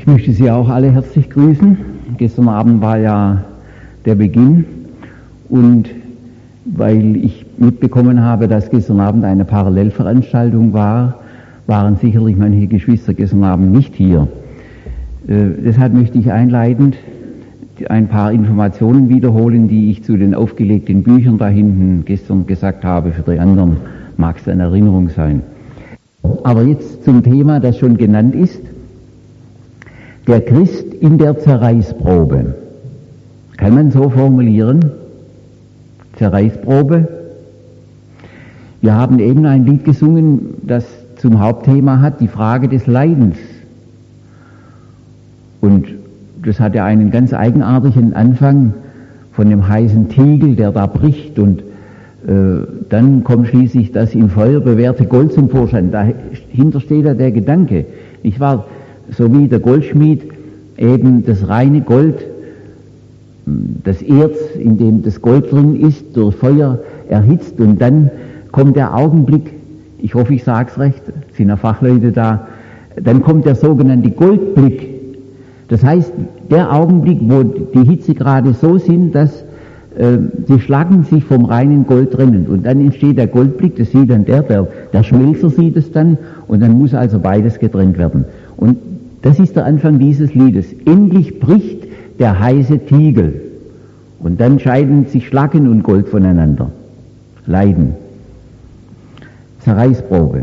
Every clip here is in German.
möchte Sie auch alle herzlich grüßen. Gestern Abend war ja der Beginn und weil ich mitbekommen habe, dass gestern Abend eine Parallelveranstaltung war, waren sicherlich manche Geschwister gestern Abend nicht hier. Deshalb möchte ich einleitend ein paar Informationen wiederholen, die ich zu den aufgelegten Büchern da hinten gestern gesagt habe. Für die anderen mag es eine Erinnerung sein. Aber jetzt zum Thema, das schon genannt ist. Der Christ in der Zerreißprobe. Kann man so formulieren? Zerreißprobe. Wir haben eben ein Lied gesungen, das zum Hauptthema hat die Frage des Leidens. Und das hat ja einen ganz eigenartigen Anfang von dem heißen Tiegel, der da bricht, und dann kommt schließlich das in Feuer bewährte Gold zum Vorschein. Dahinter steht ja der Gedanke, nicht wahr? So wie der Goldschmied eben das reine Gold, das Erz, in dem das Gold drin ist, durch Feuer erhitzt, und dann kommt der Augenblick, ich hoffe, ich sage es recht, sind ja Fachleute da, dann kommt der sogenannte Goldblick. Das heißt, der Augenblick, wo die Hitzegrade so sind, dass die Schlacken sich vom reinen Gold trennen, und dann entsteht der Goldblick, das sieht dann der Schmelzer sieht es dann, und dann muss also beides getrennt werden. Und das ist der Anfang dieses Liedes. Endlich bricht der heiße Tiegel, und dann scheiden sich Schlacken und Gold voneinander. Leiden. Zerreißprobe.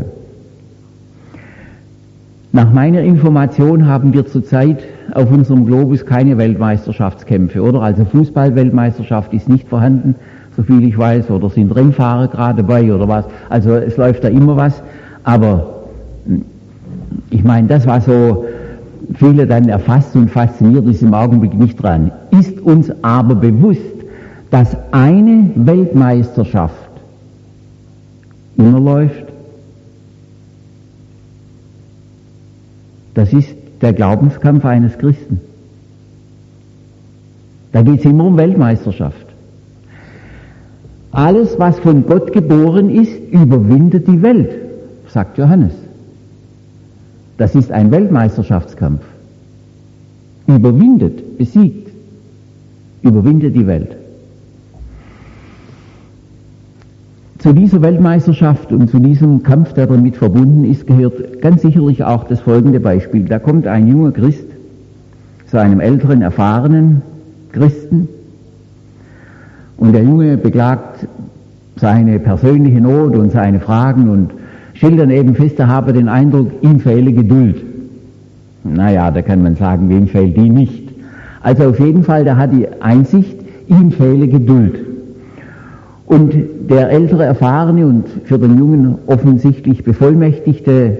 Nach meiner Information haben wir zurzeit auf unserem Globus keine Weltmeisterschaftskämpfe, oder? Also Fußball-Weltmeisterschaft ist nicht vorhanden, soviel ich weiß, oder sind Rennfahrer gerade dabei, oder was. Also es läuft da immer was, aber ich meine, das, was so viele dann erfasst und fasziniert, ist im Augenblick nicht dran. Ist uns aber bewusst, dass eine Weltmeisterschaft immer läuft? Das ist der Glaubenskampf eines Christen. Da geht es immer um Weltmeisterschaft. Alles, was von Gott geboren ist, überwindet die Welt, sagt Johannes. Das ist ein Weltmeisterschaftskampf. Überwindet, besiegt, überwindet die Welt. Zu dieser Weltmeisterschaft und zu diesem Kampf, der damit verbunden ist, gehört ganz sicherlich auch das folgende Beispiel. Da kommt ein junger Christ zu einem älteren, erfahrenen Christen, und der Junge beklagt seine persönliche Not und seine Fragen und stellt dann eben fest, er habe den Eindruck, ihm fehle Geduld. Naja, da kann man sagen, wem fehlt die nicht? Also auf jeden Fall, der hat die Einsicht, ihm fehle Geduld. Und der ältere, erfahrene und für den Jungen offensichtlich bevollmächtigte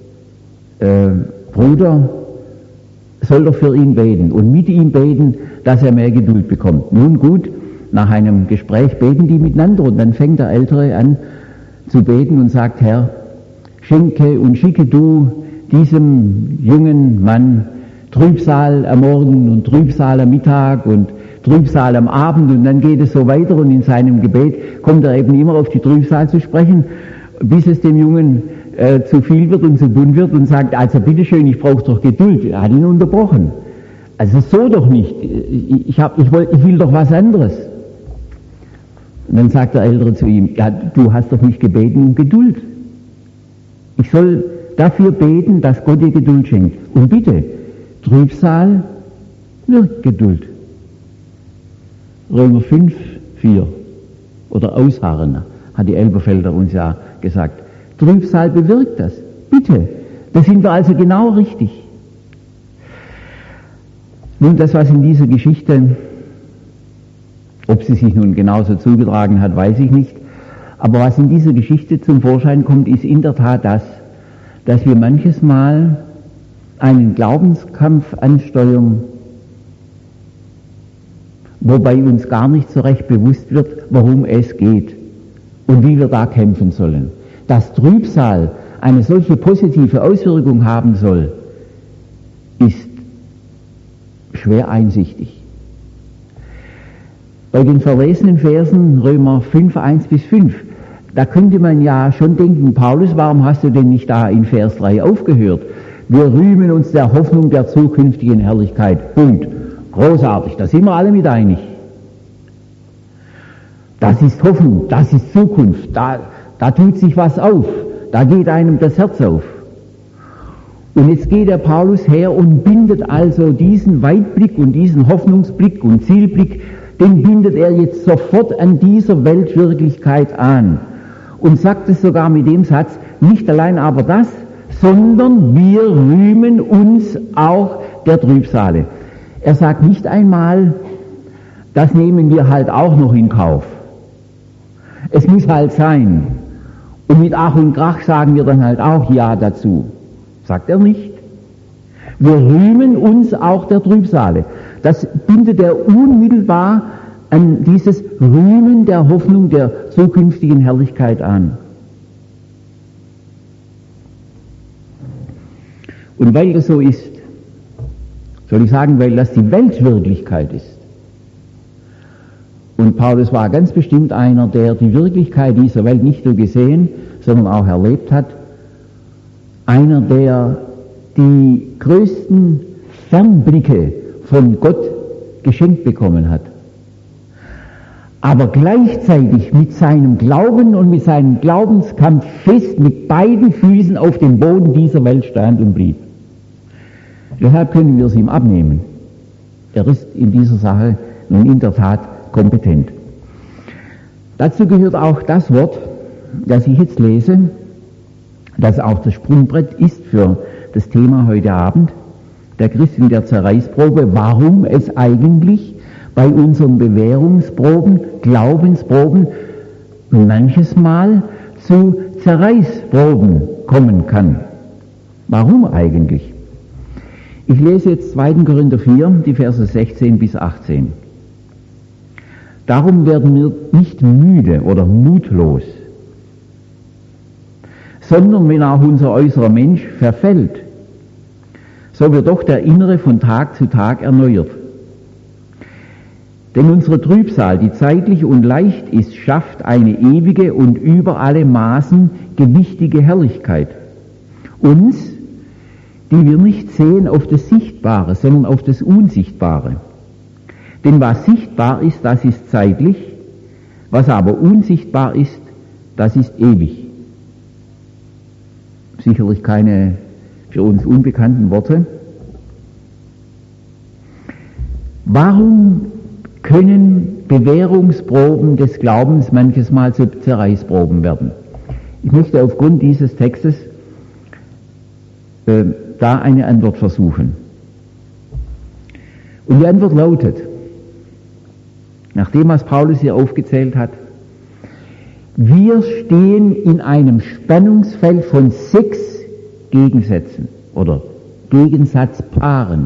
Bruder soll doch für ihn beten und mit ihm beten, dass er mehr Geduld bekommt. Nun gut, nach einem Gespräch beten die miteinander, und dann fängt der Ältere an zu beten und sagt: Herr, schenke und schicke du diesem jungen Mann Trübsal am Morgen und Trübsal am Mittag und Trübsal am Abend, und dann geht es so weiter, und in seinem Gebet kommt er eben immer auf die Trübsal zu sprechen, bis es dem Jungen zu viel wird und zu bunt wird, und sagt: Also bitteschön, ich brauche doch Geduld. Er hat ihn unterbrochen. Also so doch nicht. Ich will doch was anderes. Und dann sagt der Ältere zu ihm: Ja, du hast doch nicht gebeten um Geduld. Ich soll dafür beten, dass Gott dir Geduld schenkt. Und bitte, Trübsal wirkt Geduld. Römer 5, 4. Oder Ausharren, hat die Elberfelder uns ja gesagt. Trübsal bewirkt das. Bitte, da sind wir also genau richtig. Nun, das, was in dieser Geschichte, ob sie sich nun genauso zugetragen hat, weiß ich nicht, aber was in dieser Geschichte zum Vorschein kommt, ist in der Tat das, dass wir manches Mal einen Glaubenskampf ansteuern, wobei uns gar nicht so recht bewusst wird, worum es geht und wie wir da kämpfen sollen. Dass Trübsal eine solche positive Auswirkung haben soll, ist schwer einsichtig. Bei den verlesenen Versen Römer 5, 1 bis 5, da könnte man ja schon denken: Paulus, warum hast du denn nicht da in Vers 3 aufgehört? Wir rühmen uns der Hoffnung der zukünftigen Herrlichkeit. Punkt. Großartig, da sind wir alle mit einig. Das ist Hoffnung, das ist Zukunft, da tut sich was auf, da geht einem das Herz auf. Und jetzt geht der Paulus her und bindet also diesen Weitblick und diesen Hoffnungsblick und Zielblick, den bindet er jetzt sofort an dieser Weltwirklichkeit an. Und sagt es sogar mit dem Satz, nicht allein aber das, sondern wir rühmen uns auch der Trübsale. Er sagt nicht einmal, das nehmen wir halt auch noch in Kauf. Es muss halt sein. Und mit Ach und Krach sagen wir dann halt auch Ja dazu. Sagt er nicht. Wir rühmen uns auch der Trübsale. Das bindet er unmittelbar an dieses Rühmen der Hoffnung der zukünftigen Herrlichkeit an. Und weil das so ist, soll ich sagen, weil das die Weltwirklichkeit ist. Und Paulus war ganz bestimmt einer, der die Wirklichkeit dieser Welt nicht nur gesehen, sondern auch erlebt hat. Einer, der die größten Fernblicke von Gott geschenkt bekommen hat. Aber gleichzeitig mit seinem Glauben und mit seinem Glaubenskampf fest mit beiden Füßen auf dem Boden dieser Welt stand und blieb. Deshalb können wir es ihm abnehmen. Er ist in dieser Sache nun in der Tat kompetent. Dazu gehört auch das Wort, das ich jetzt lese, das auch das Sprungbrett ist für das Thema heute Abend, der Christ in der Zerreißprobe, warum es eigentlich bei unseren Bewährungsproben, Glaubensproben manches Mal zu Zerreißproben kommen kann. Warum eigentlich? Ich lese jetzt 2. Korinther 4, die Verse 16 bis 18. Darum werden wir nicht müde oder mutlos, sondern wenn auch unser äußerer Mensch verfällt, so wird doch der innere von Tag zu Tag erneuert. Denn unsere Trübsal, die zeitlich und leicht ist, schafft eine ewige und über alle Maßen gewichtige Herrlichkeit. Uns, die wir nicht sehen auf das Sichtbare, sondern auf das Unsichtbare. Denn was sichtbar ist, das ist zeitlich, was aber unsichtbar ist, das ist ewig. Sicherlich keine für uns unbekannten Worte. Warum können Bewährungsproben des Glaubens manches Mal zu Zerreißproben werden? Ich möchte aufgrund dieses Textes da eine Antwort versuchen. Und die Antwort lautet, nach dem, was Paulus hier aufgezählt hat, wir stehen in einem Spannungsfeld von 6 Gegensätzen oder Gegensatzpaaren.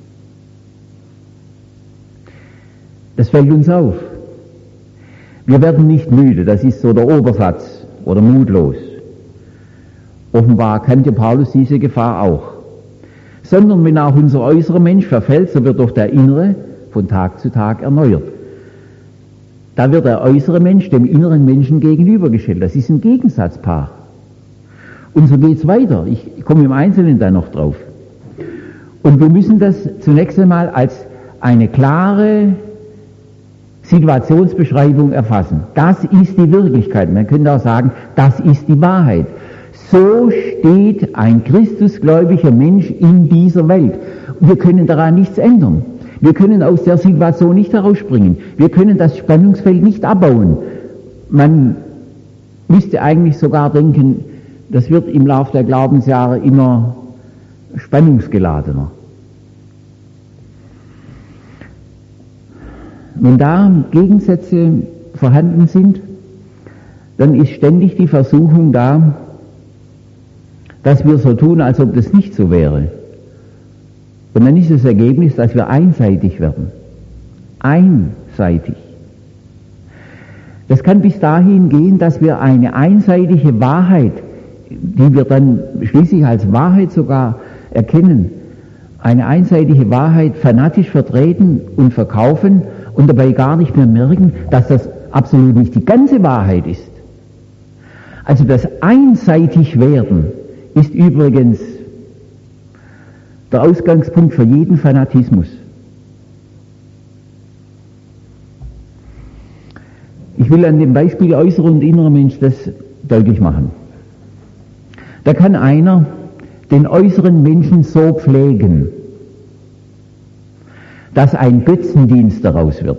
Das fällt uns auf. Wir werden nicht müde, das ist so der Obersatz, oder mutlos. Offenbar kannte Paulus diese Gefahr auch. Sondern wenn auch unser äußerer Mensch verfällt, so wird doch der innere von Tag zu Tag erneuert. Da wird der äußere Mensch dem inneren Menschen gegenübergestellt. Das ist ein Gegensatzpaar. Und so geht's weiter. Ich komme im Einzelnen da noch drauf. Und wir müssen das zunächst einmal als eine klare Situationsbeschreibung erfassen. Das ist die Wirklichkeit. Man könnte auch sagen, das ist die Wahrheit. So steht ein christusgläubiger Mensch in dieser Welt. Wir können daran nichts ändern. Wir können aus der Situation nicht herausspringen. Wir können das Spannungsfeld nicht abbauen. Man müsste eigentlich sogar denken, das wird im Laufe der Glaubensjahre immer spannungsgeladener. Wenn da Gegensätze vorhanden sind, dann ist ständig die Versuchung da, dass wir so tun, als ob das nicht so wäre. Und dann ist das Ergebnis, dass wir einseitig werden. Einseitig. Das kann bis dahin gehen, dass wir eine einseitige Wahrheit, die wir dann schließlich als Wahrheit sogar erkennen, eine einseitige Wahrheit fanatisch vertreten und verkaufen und dabei gar nicht mehr merken, dass das absolut nicht die ganze Wahrheit ist. Also das Einseitigwerden ist übrigens der Ausgangspunkt für jeden Fanatismus. Ich will an dem Beispiel äußerer und innerer Mensch das deutlich machen. Da kann einer den äußeren Menschen so pflegen, dass ein Götzendienst daraus wird.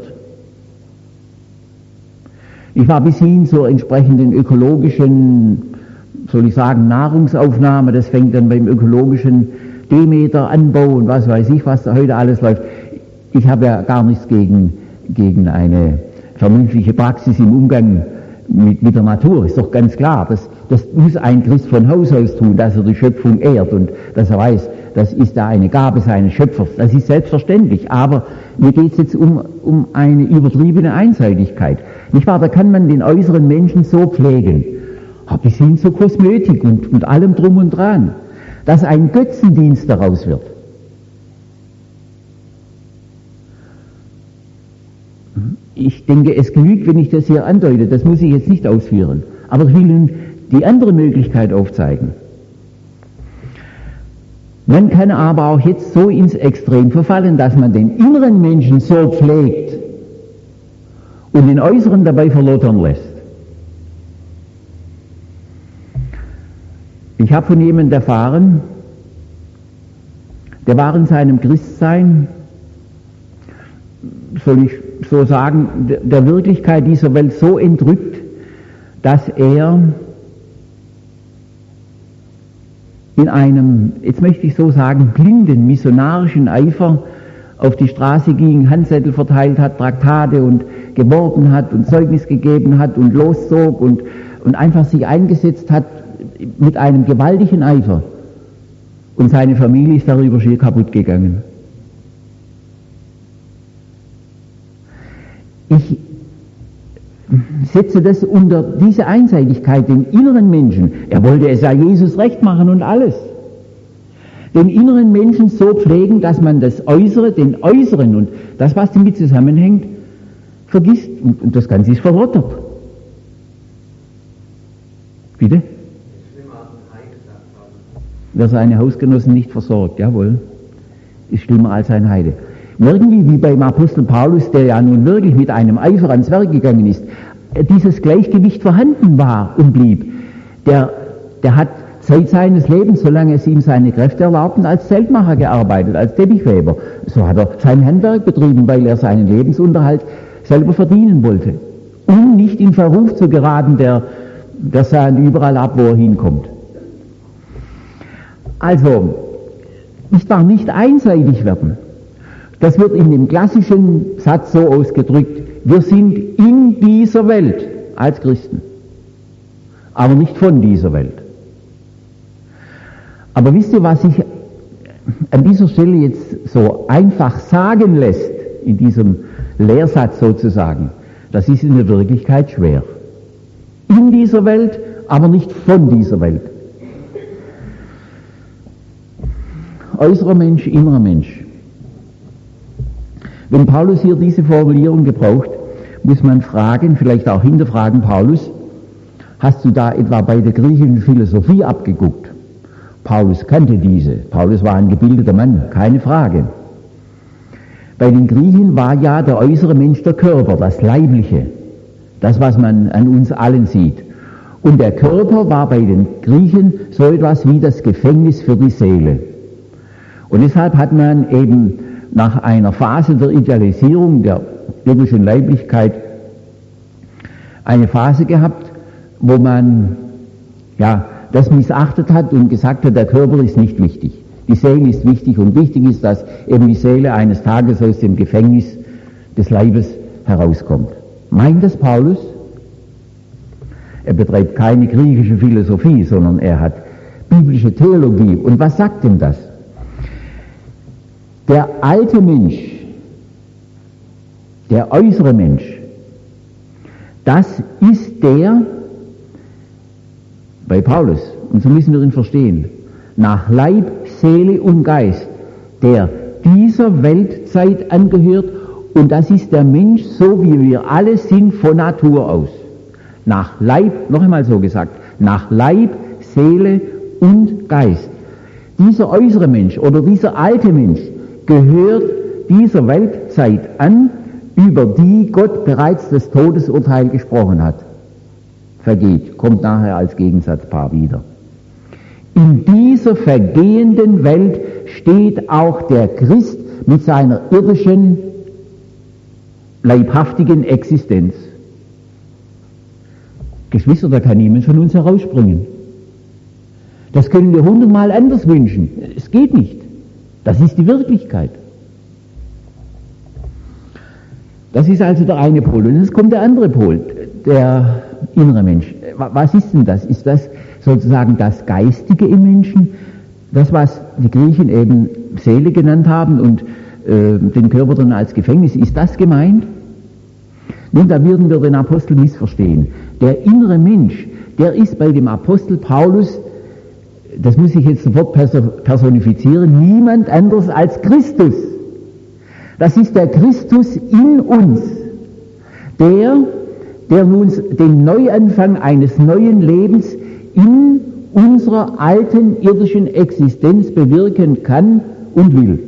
Ich war bis hin zur entsprechenden ökologischen, soll ich sagen, Nahrungsaufnahme. Das fängt dann beim ökologischen Demeter-Anbau und was weiß ich, was da heute alles läuft. Ich habe ja gar nichts gegen eine vernünftige Praxis im Umgang mit der Natur. Ist doch ganz klar. Das muss ein Christ von Haus aus tun, dass er die Schöpfung ehrt und dass er weiß, das ist da eine Gabe seines Schöpfers. Das ist selbstverständlich. Aber mir geht es jetzt um eine übertriebene Einseitigkeit. Nicht wahr? Da kann man den äußeren Menschen so pflegen, bis hin zur Kosmetik und allem drum und dran, dass ein Götzendienst daraus wird. Ich denke, es genügt, wenn ich das hier andeute, das muss ich jetzt nicht ausführen, aber ich will Ihnen die andere Möglichkeit aufzeigen. Man kann aber auch jetzt so ins Extrem verfallen, dass man den inneren Menschen so pflegt und den äußeren dabei verlottern lässt. Ich habe von jemandem erfahren, der war in seinem Christsein, soll ich so sagen, der Wirklichkeit dieser Welt so entrückt, dass er in einem, jetzt möchte ich so sagen, blinden missionarischen Eifer auf die Straße ging, Handzettel verteilt hat, Traktate und geworben hat und Zeugnis gegeben hat und loszog und einfach sich eingesetzt hat mit einem gewaltigen Eifer. Und seine Familie ist darüber schier kaputt gegangen. Ich setze das unter diese Einseitigkeit, den inneren Menschen. Er wollte es ja Jesus recht machen und alles. Den inneren Menschen so pflegen, dass man das Äußere, den Äußeren und das, was damit zusammenhängt, vergisst. Und das Ganze ist verrottert. Bitte? Wer seine Hausgenossen nicht versorgt, jawohl, ist schlimmer als ein Heide. Irgendwie wie beim Apostel Paulus, der ja nun wirklich mit einem Eifer ans Werk gegangen ist, dieses Gleichgewicht vorhanden war und blieb. Der hat Zeit seines Lebens, solange es ihm seine Kräfte erlaubten, als Zeltmacher gearbeitet, als Teppichweber. So hat er sein Handwerk betrieben, weil er seinen Lebensunterhalt selber verdienen wollte. Um nicht in Verruf zu geraten, der sah überall ab, wo er hinkommt. Also, nicht einseitig werden. Das wird in dem klassischen Satz so ausgedrückt: Wir sind in dieser Welt als Christen, aber nicht von dieser Welt. Aber wisst ihr, was sich an dieser Stelle jetzt so einfach sagen lässt, in diesem Lehrsatz sozusagen? Das ist in der Wirklichkeit schwer. In dieser Welt, aber nicht von dieser Welt. Äußerer Mensch, innerer Mensch. Wenn Paulus hier diese Formulierung gebraucht, muss man fragen, vielleicht auch hinterfragen: Paulus, hast du da etwa bei der griechischen Philosophie abgeguckt? Paulus kannte diese. Paulus war ein gebildeter Mann, keine Frage. Bei den Griechen war ja der äußere Mensch der Körper, das Leibliche, das, was man an uns allen sieht. Und der Körper war bei den Griechen so etwas wie das Gefängnis für die Seele. Und deshalb hat man eben nach einer Phase der Idealisierung der biblischen Leiblichkeit eine Phase gehabt, wo man das missachtet hat und gesagt hat, der Körper ist nicht wichtig. Die Seele ist wichtig und wichtig ist, dass eben die Seele eines Tages aus dem Gefängnis des Leibes herauskommt. Meint das Paulus? Er betreibt keine griechische Philosophie, sondern er hat biblische Theologie. Und was sagt denn das? Der alte Mensch, der äußere Mensch, das ist der, bei Paulus, und so müssen wir ihn verstehen, nach Leib, Seele und Geist, der dieser Weltzeit angehört, und das ist der Mensch, so wie wir alle sind, von Natur aus. Nach Leib, noch einmal so gesagt, nach Leib, Seele und Geist. Dieser äußere Mensch oder dieser alte Mensch gehört dieser Weltzeit an, über die Gott bereits das Todesurteil gesprochen hat. Vergeht, kommt nachher als Gegensatzpaar wieder. In dieser vergehenden Welt steht auch der Christ mit seiner irdischen, leibhaftigen Existenz. Geschwister, da kann niemand von uns herausspringen. Das können wir 100-mal anders wünschen. Es geht nicht. Das ist die Wirklichkeit. Das ist also der eine Pol. Und jetzt kommt der andere Pol, der innere Mensch. Was ist denn das? Ist das sozusagen das Geistige im Menschen? Das, was die Griechen eben Seele genannt haben und den Körper dann als Gefängnis, ist das gemeint? Nun, da würden wir den Apostel missverstehen. Der innere Mensch, der ist bei dem Apostel Paulus, das muss ich jetzt sofort personifizieren, niemand anderes als Christus. Das ist der Christus in uns, der nun den Neuanfang eines neuen Lebens in unserer alten irdischen Existenz bewirken kann und will.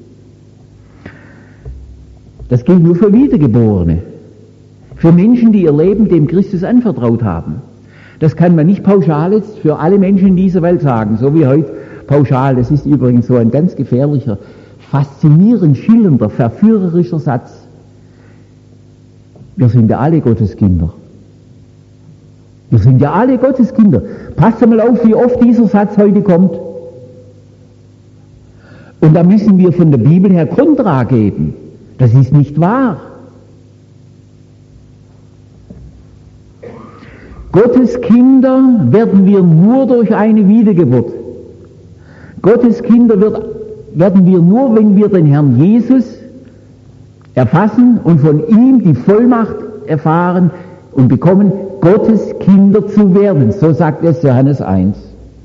Das gilt nur für Wiedergeborene, für Menschen, die ihr Leben dem Christus anvertraut haben. Das kann man nicht pauschal jetzt für alle Menschen in dieser Welt sagen, so wie heute pauschal. Das ist übrigens so ein ganz gefährlicher, faszinierend schillernder, verführerischer Satz. Wir sind ja alle Gotteskinder. Wir sind ja alle Gotteskinder. Passt mal auf, wie oft dieser Satz heute kommt. Und da müssen wir von der Bibel her Kontra geben. Das ist nicht wahr. Gottes Kinder werden wir nur durch eine Wiedergeburt. Gottes Kinder werden wir nur, wenn wir den Herrn Jesus erfassen und von ihm die Vollmacht erfahren und bekommen, Gottes Kinder zu werden. So sagt es Johannes 1.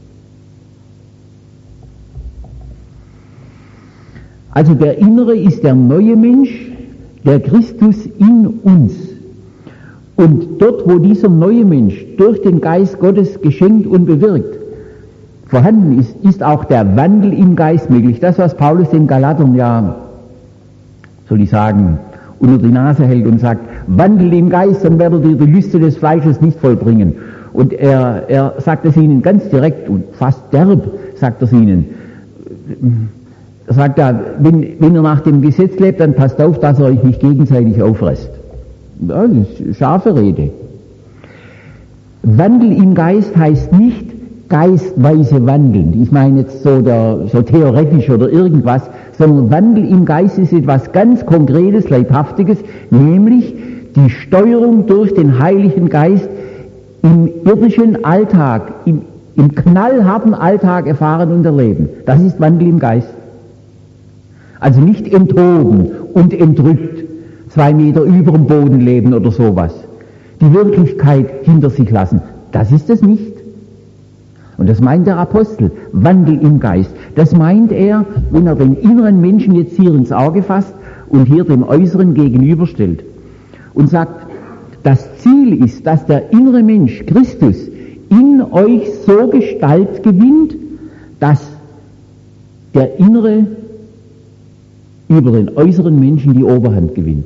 Also der Innere ist der neue Mensch, der Christus in uns. Und dort, wo dieser neue Mensch durch den Geist Gottes geschenkt und bewirkt vorhanden ist, ist auch der Wandel im Geist möglich. Das, was Paulus den Galatern ja, soll ich sagen, unter die Nase hält und sagt, wandelt im Geist, dann werdet ihr die Lüste des Fleisches nicht vollbringen. Und er sagt es ihnen ganz direkt und fast derb, sagt er es ihnen. Er sagt ja, wenn ihr nach dem Gesetz lebt, dann passt auf, dass ihr euch nicht gegenseitig auffresst. Ja, das ist scharfe Rede. Wandel im Geist heißt nicht geistweise wandeln. Ich meine jetzt so theoretisch oder irgendwas, sondern Wandel im Geist ist etwas ganz Konkretes, Leibhaftiges, nämlich die Steuerung durch den Heiligen Geist im irdischen Alltag, im knallharten Alltag erfahren und erleben. Das ist Wandel im Geist. Also nicht enthoben und entrückt, 2 Meter über dem Boden leben oder sowas. Die Wirklichkeit hinter sich lassen. Das ist es nicht. Und das meint der Apostel, Wandel im Geist. Das meint er, wenn er den inneren Menschen jetzt hier ins Auge fasst und hier dem Äußeren gegenüberstellt und sagt, das Ziel ist, dass der innere Mensch, Christus, in euch so Gestalt gewinnt, dass der Innere über den äußeren Menschen die Oberhand gewinnt.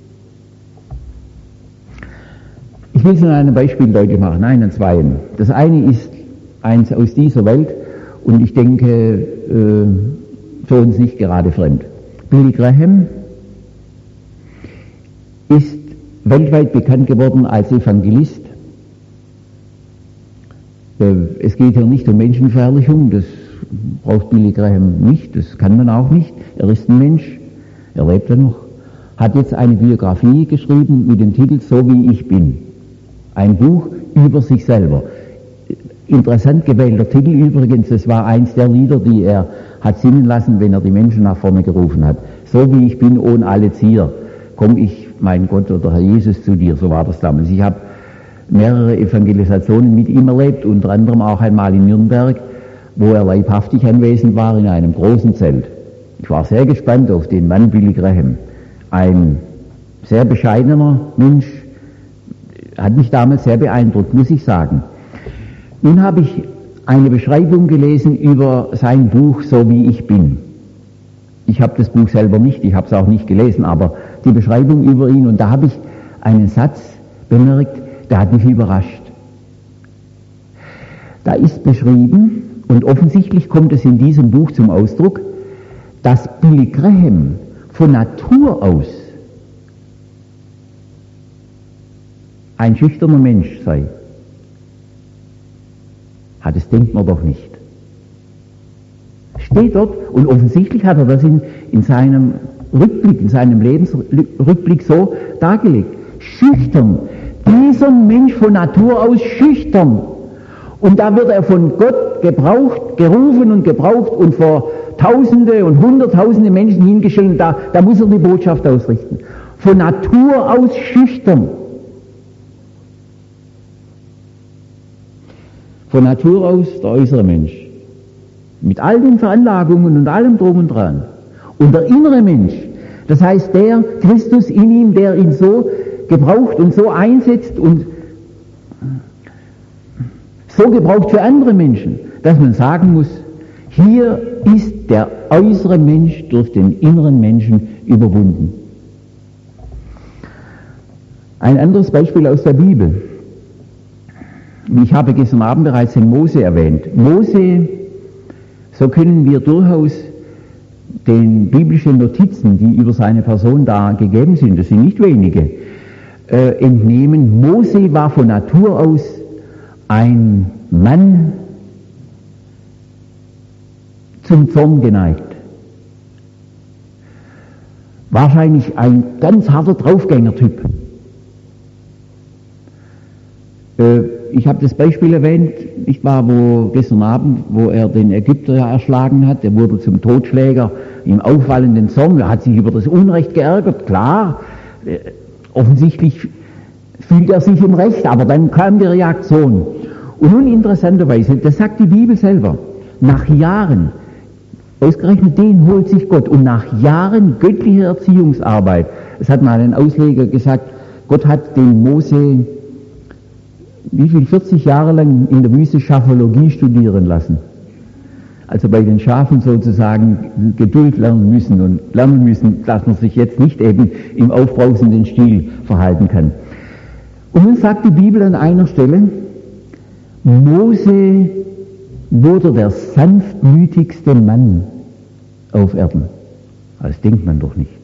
Ich will es an einem Beispiel deutlich machen, nein, an zweien. Das eine ist eins aus dieser Welt und ich denke, für uns nicht gerade fremd. Billy Graham ist weltweit bekannt geworden als Evangelist. Es geht hier nicht um Menschenverherrlichung, das braucht Billy Graham nicht, das kann man auch nicht. Er ist ein Mensch, er lebt ja noch, hat jetzt eine Biografie geschrieben mit dem Titel So wie ich bin. Ein Buch über sich selber. Interessant gewählter Titel übrigens, das war eins der Lieder, die er hat singen lassen, wenn er die Menschen nach vorne gerufen hat. So wie ich bin, ohne alle Zier, komm ich, mein Gott oder Herr Jesus, zu dir. So war das damals. Ich habe mehrere Evangelisationen mit ihm erlebt, unter anderem auch einmal in Nürnberg, wo er leibhaftig anwesend war in einem großen Zelt. Ich war sehr gespannt auf den Mann Billy Graham. Ein sehr bescheidener Mensch, hat mich damals sehr beeindruckt, muss ich sagen. Nun habe ich eine Beschreibung gelesen über sein Buch So wie ich bin. Ich habe das Buch selber nicht, ich habe es auch nicht gelesen, aber die Beschreibung über ihn, und da habe ich einen Satz bemerkt, der hat mich überrascht. Da ist beschrieben, und offensichtlich kommt es in diesem Buch zum Ausdruck, dass Billy Graham von Natur aus ein schüchterner Mensch sei. Das denkt man doch nicht. Steht dort, und offensichtlich hat er das in seinem Rückblick, in seinem Lebensrückblick so dargelegt. Schüchtern. Dieser Mensch von Natur aus schüchtern. Und da wird er von Gott gerufen und gebraucht und vor Tausende und Hunderttausende Menschen hingestellt, und da muss er die Botschaft ausrichten. Von Natur aus schüchtern. Von Natur aus der äußere Mensch. Mit all den Veranlagungen und allem drum und dran. Und der innere Mensch, das heißt der Christus in ihm, der ihn so gebraucht und so einsetzt und so gebraucht für andere Menschen, dass man sagen muss, hier ist der äußere Mensch durch den inneren Menschen überwunden. Ein anderes Beispiel aus der Bibel. Ich habe gestern Abend bereits den Mose erwähnt. Mose, so können wir durchaus den biblischen Notizen, die über seine Person da gegeben sind, das sind nicht wenige, entnehmen. Mose war von Natur aus ein Mann zum Zorn geneigt. Wahrscheinlich ein ganz harter Draufgängertyp. Ich habe das Beispiel erwähnt, nicht wahr, gestern Abend, wo er den Ägypter erschlagen hat, der wurde zum Totschläger im auffallenden Zorn, er hat sich über das Unrecht geärgert, klar, offensichtlich fühlt er sich im Recht, aber dann kam die Reaktion. Und nun interessanterweise, das sagt die Bibel selber, nach Jahren, ausgerechnet den holt sich Gott, und nach Jahren göttlicher Erziehungsarbeit, es hat mal ein Ausleger gesagt, Gott hat den Mose 40 Jahre lang in der Wüste Schafologie studieren lassen. Also bei den Schafen sozusagen Geduld lernen müssen, dass man sich jetzt nicht eben im aufbrausenden Stil verhalten kann. Und nun sagt die Bibel an einer Stelle, Mose wurde der sanftmütigste Mann auf Erden. Das denkt man doch nicht.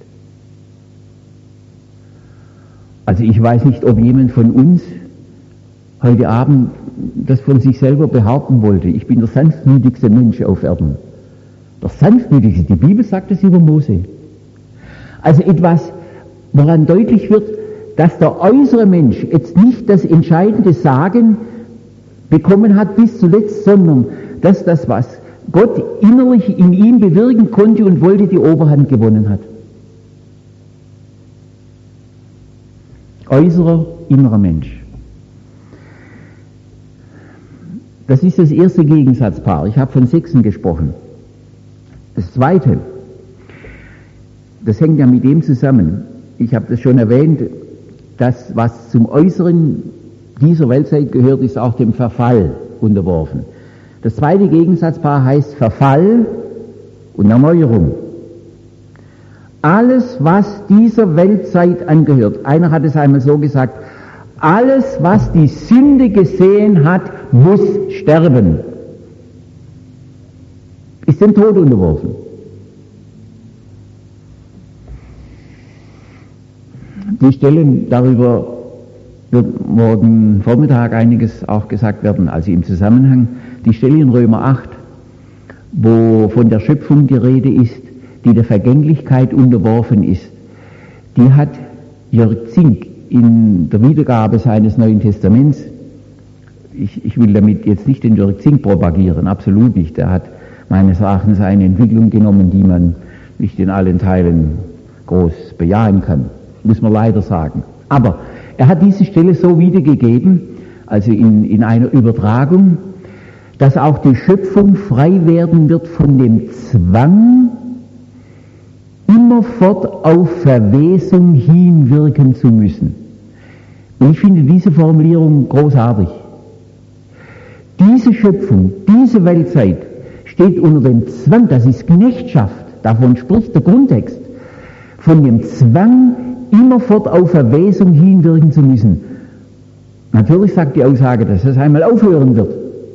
Also ich weiß nicht, ob jemand von uns heute Abend das von sich selber behaupten wollte. Ich bin der sanftmütigste Mensch auf Erden. Der sanftmütigste, die Bibel sagt es über Mose. Also etwas, woran deutlich wird, dass der äußere Mensch jetzt nicht das entscheidende Sagen bekommen hat bis zuletzt, sondern dass das, was Gott innerlich in ihm bewirken konnte und wollte, die Oberhand gewonnen hat. Äußerer, innerer Mensch. Das ist das erste Gegensatzpaar. Ich habe von Sechsen gesprochen. Das zweite, das hängt ja mit dem zusammen. Ich habe das schon erwähnt, das, was zum Äußeren dieser Weltzeit gehört, ist auch dem Verfall unterworfen. Das zweite Gegensatzpaar heißt Verfall und Erneuerung. Alles, was dieser Weltzeit angehört, einer hat es einmal so gesagt, alles, was die Sünde gesehen hat, muss sterben. Ist dem Tod unterworfen. Die Stellen, darüber wird morgen Vormittag einiges auch gesagt werden, also im Zusammenhang, die Stelle in Römer 8, wo von der Schöpfung die Rede ist, die der Vergänglichkeit unterworfen ist, die hat Jörg Zink in der Wiedergabe seines Neuen Testaments, ich will damit jetzt nicht den Jörg Zink propagieren, absolut nicht, er hat meines Erachtens eine Entwicklung genommen, die man nicht in allen Teilen groß bejahen kann, muss man leider sagen. Aber er hat diese Stelle so wiedergegeben, also in einer Übertragung, dass auch die Schöpfung frei werden wird von dem Zwang, immerfort auf Verwesung hinwirken zu müssen. Und ich finde diese Formulierung großartig. Diese Schöpfung, diese Weltzeit steht unter dem Zwang, das ist Knechtschaft, davon spricht der Grundtext, von dem Zwang, immerfort auf Verwesung hinwirken zu müssen. Natürlich sagt die Aussage, dass es einmal aufhören wird.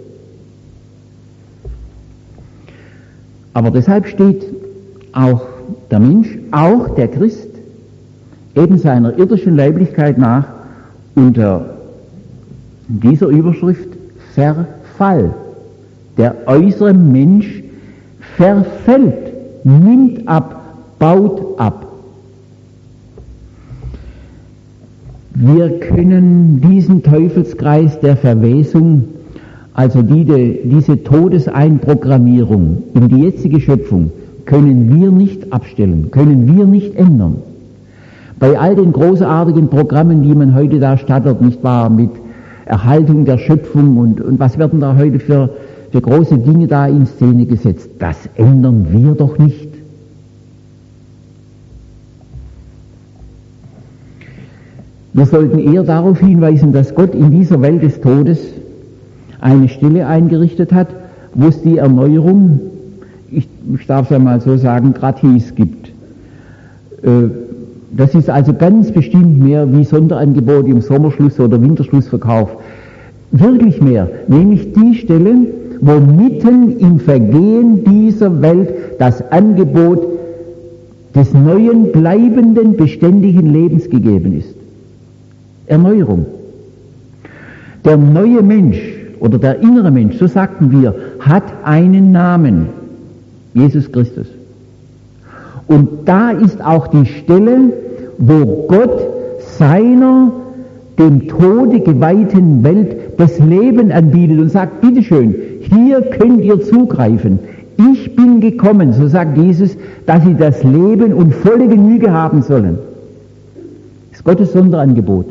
Aber deshalb steht auch der Mensch, auch der Christ, eben seiner irdischen Leiblichkeit nach unter dieser Überschrift Verfall. Der äußere Mensch verfällt, nimmt ab, baut ab. Wir können diesen Teufelskreis der Verwesung, also diese Todeseinprogrammierung in die jetzige Schöpfung, können wir nicht abstellen, können wir nicht ändern. Bei all den großartigen Programmen, die man heute da startet, nicht wahr, mit Erhaltung der Schöpfung und was werden da heute für große Dinge da in Szene gesetzt, das ändern wir doch nicht. Wir sollten eher darauf hinweisen, dass Gott in dieser Welt des Todes eine Stelle eingerichtet hat, wo es die Erneuerung, ich darf es einmal so sagen, gratis gibt. Das ist also ganz bestimmt mehr wie Sonderangebote im Sommerschluss- oder Winterschlussverkauf. Wirklich mehr, nämlich die Stelle, wo mitten im Vergehen dieser Welt das Angebot des neuen, bleibenden, beständigen Lebens gegeben ist. Erneuerung. Der neue Mensch oder der innere Mensch, so sagten wir, hat einen Namen, Jesus Christus. Und da ist auch die Stelle, wo Gott seiner dem Tode geweihten Welt das Leben anbietet und sagt, bitteschön, hier könnt ihr zugreifen. Ich bin gekommen, so sagt Jesus, dass sie das Leben und volle Genüge haben sollen. Das ist Gottes Sonderangebot.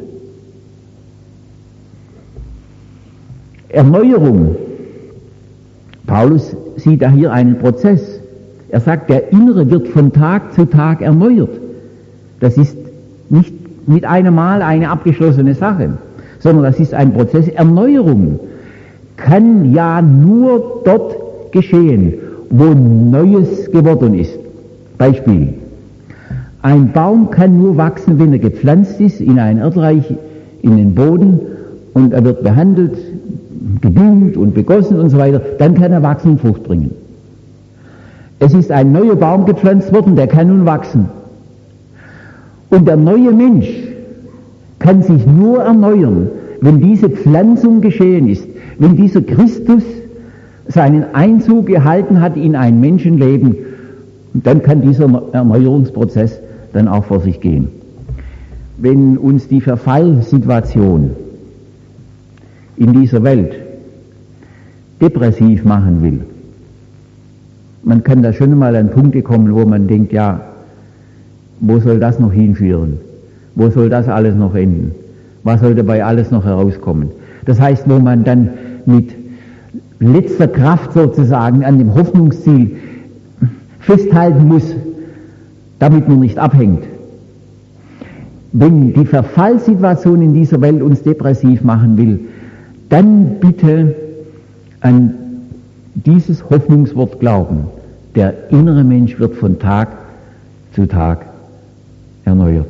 Erneuerung. Paulus sieht da hier einen Prozess. Er sagt, der Innere wird von Tag zu Tag erneuert. Das ist nicht mit einem Mal eine abgeschlossene Sache, sondern das ist ein Prozess. Erneuerung kann ja nur dort geschehen, wo Neues geworden ist. Beispiel. Ein Baum kann nur wachsen, wenn er gepflanzt ist in ein Erdreich, in den Boden, und er wird behandelt, gedüngt und begossen und so weiter, dann kann er wachsen und Frucht bringen. Es ist ein neuer Baum gepflanzt worden, der kann nun wachsen. Und der neue Mensch kann sich nur erneuern, wenn diese Pflanzung geschehen ist, wenn dieser Christus seinen Einzug gehalten hat in ein Menschenleben, dann kann dieser Erneuerungsprozess dann auch vor sich gehen. Wenn uns die Verfallsituation in dieser Welt depressiv machen will, man kann da schon mal an Punkte kommen, wo man denkt, ja, wo soll das noch hinführen? Wo soll das alles noch enden? Was soll dabei alles noch herauskommen? Das heißt, wo man dann mit letzter Kraft sozusagen an dem Hoffnungsziel festhalten muss, damit man nicht abhängt. Wenn die Verfallssituation in dieser Welt uns depressiv machen will, dann bitte an dieses Hoffnungswort glauben. Der innere Mensch wird von Tag zu Tag erneuert.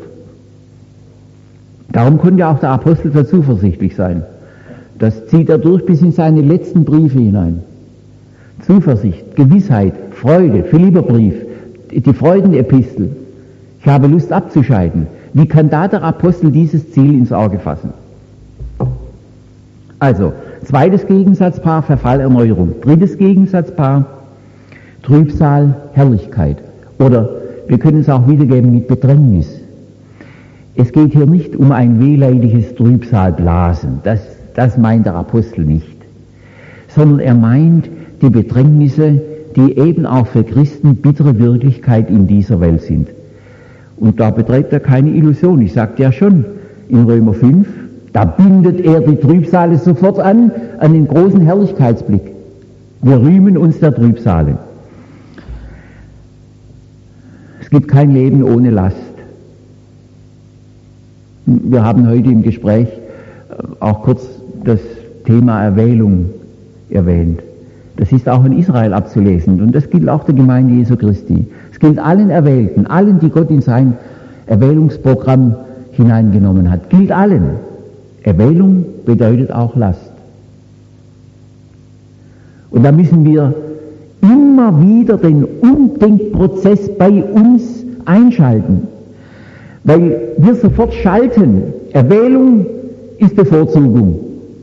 Darum konnte auch der Apostel so zuversichtlich sein. Das zieht er durch bis in seine letzten Briefe hinein. Zuversicht, Gewissheit, Freude, Philipperbrief, die Freudenepistel. Ich habe Lust abzuscheiden. Wie kann da der Apostel dieses Ziel ins Auge fassen? Also, zweites Gegensatzpaar, Verfall, Erneuerung. Drittes Gegensatzpaar, Trübsal, Herrlichkeit. Oder wir können es auch wiedergeben mit Bedrängnis. Es geht hier nicht um ein wehleidiges Trübsalblasen, das meint der Apostel nicht, sondern er meint die Bedrängnisse, die eben auch für Christen bittere Wirklichkeit in dieser Welt sind. Und da betreibt er keine Illusion. Ich sagte ja schon in Römer 5, da bindet er die Trübsale sofort an den großen Herrlichkeitsblick. Wir rühmen uns der Trübsale. Es gibt kein Leben ohne Last. Wir haben heute im Gespräch auch kurz das Thema Erwählung erwähnt. Das ist auch in Israel abzulesen und das gilt auch der Gemeinde Jesu Christi. Es gilt allen Erwählten, allen, die Gott in sein Erwählungsprogramm hineingenommen hat. Gilt allen. Erwählung bedeutet auch Last. Und da müssen wir immer wieder den Umdenkprozess bei uns einschalten, weil wir sofort schalten. Erwählung ist Bevorzugung.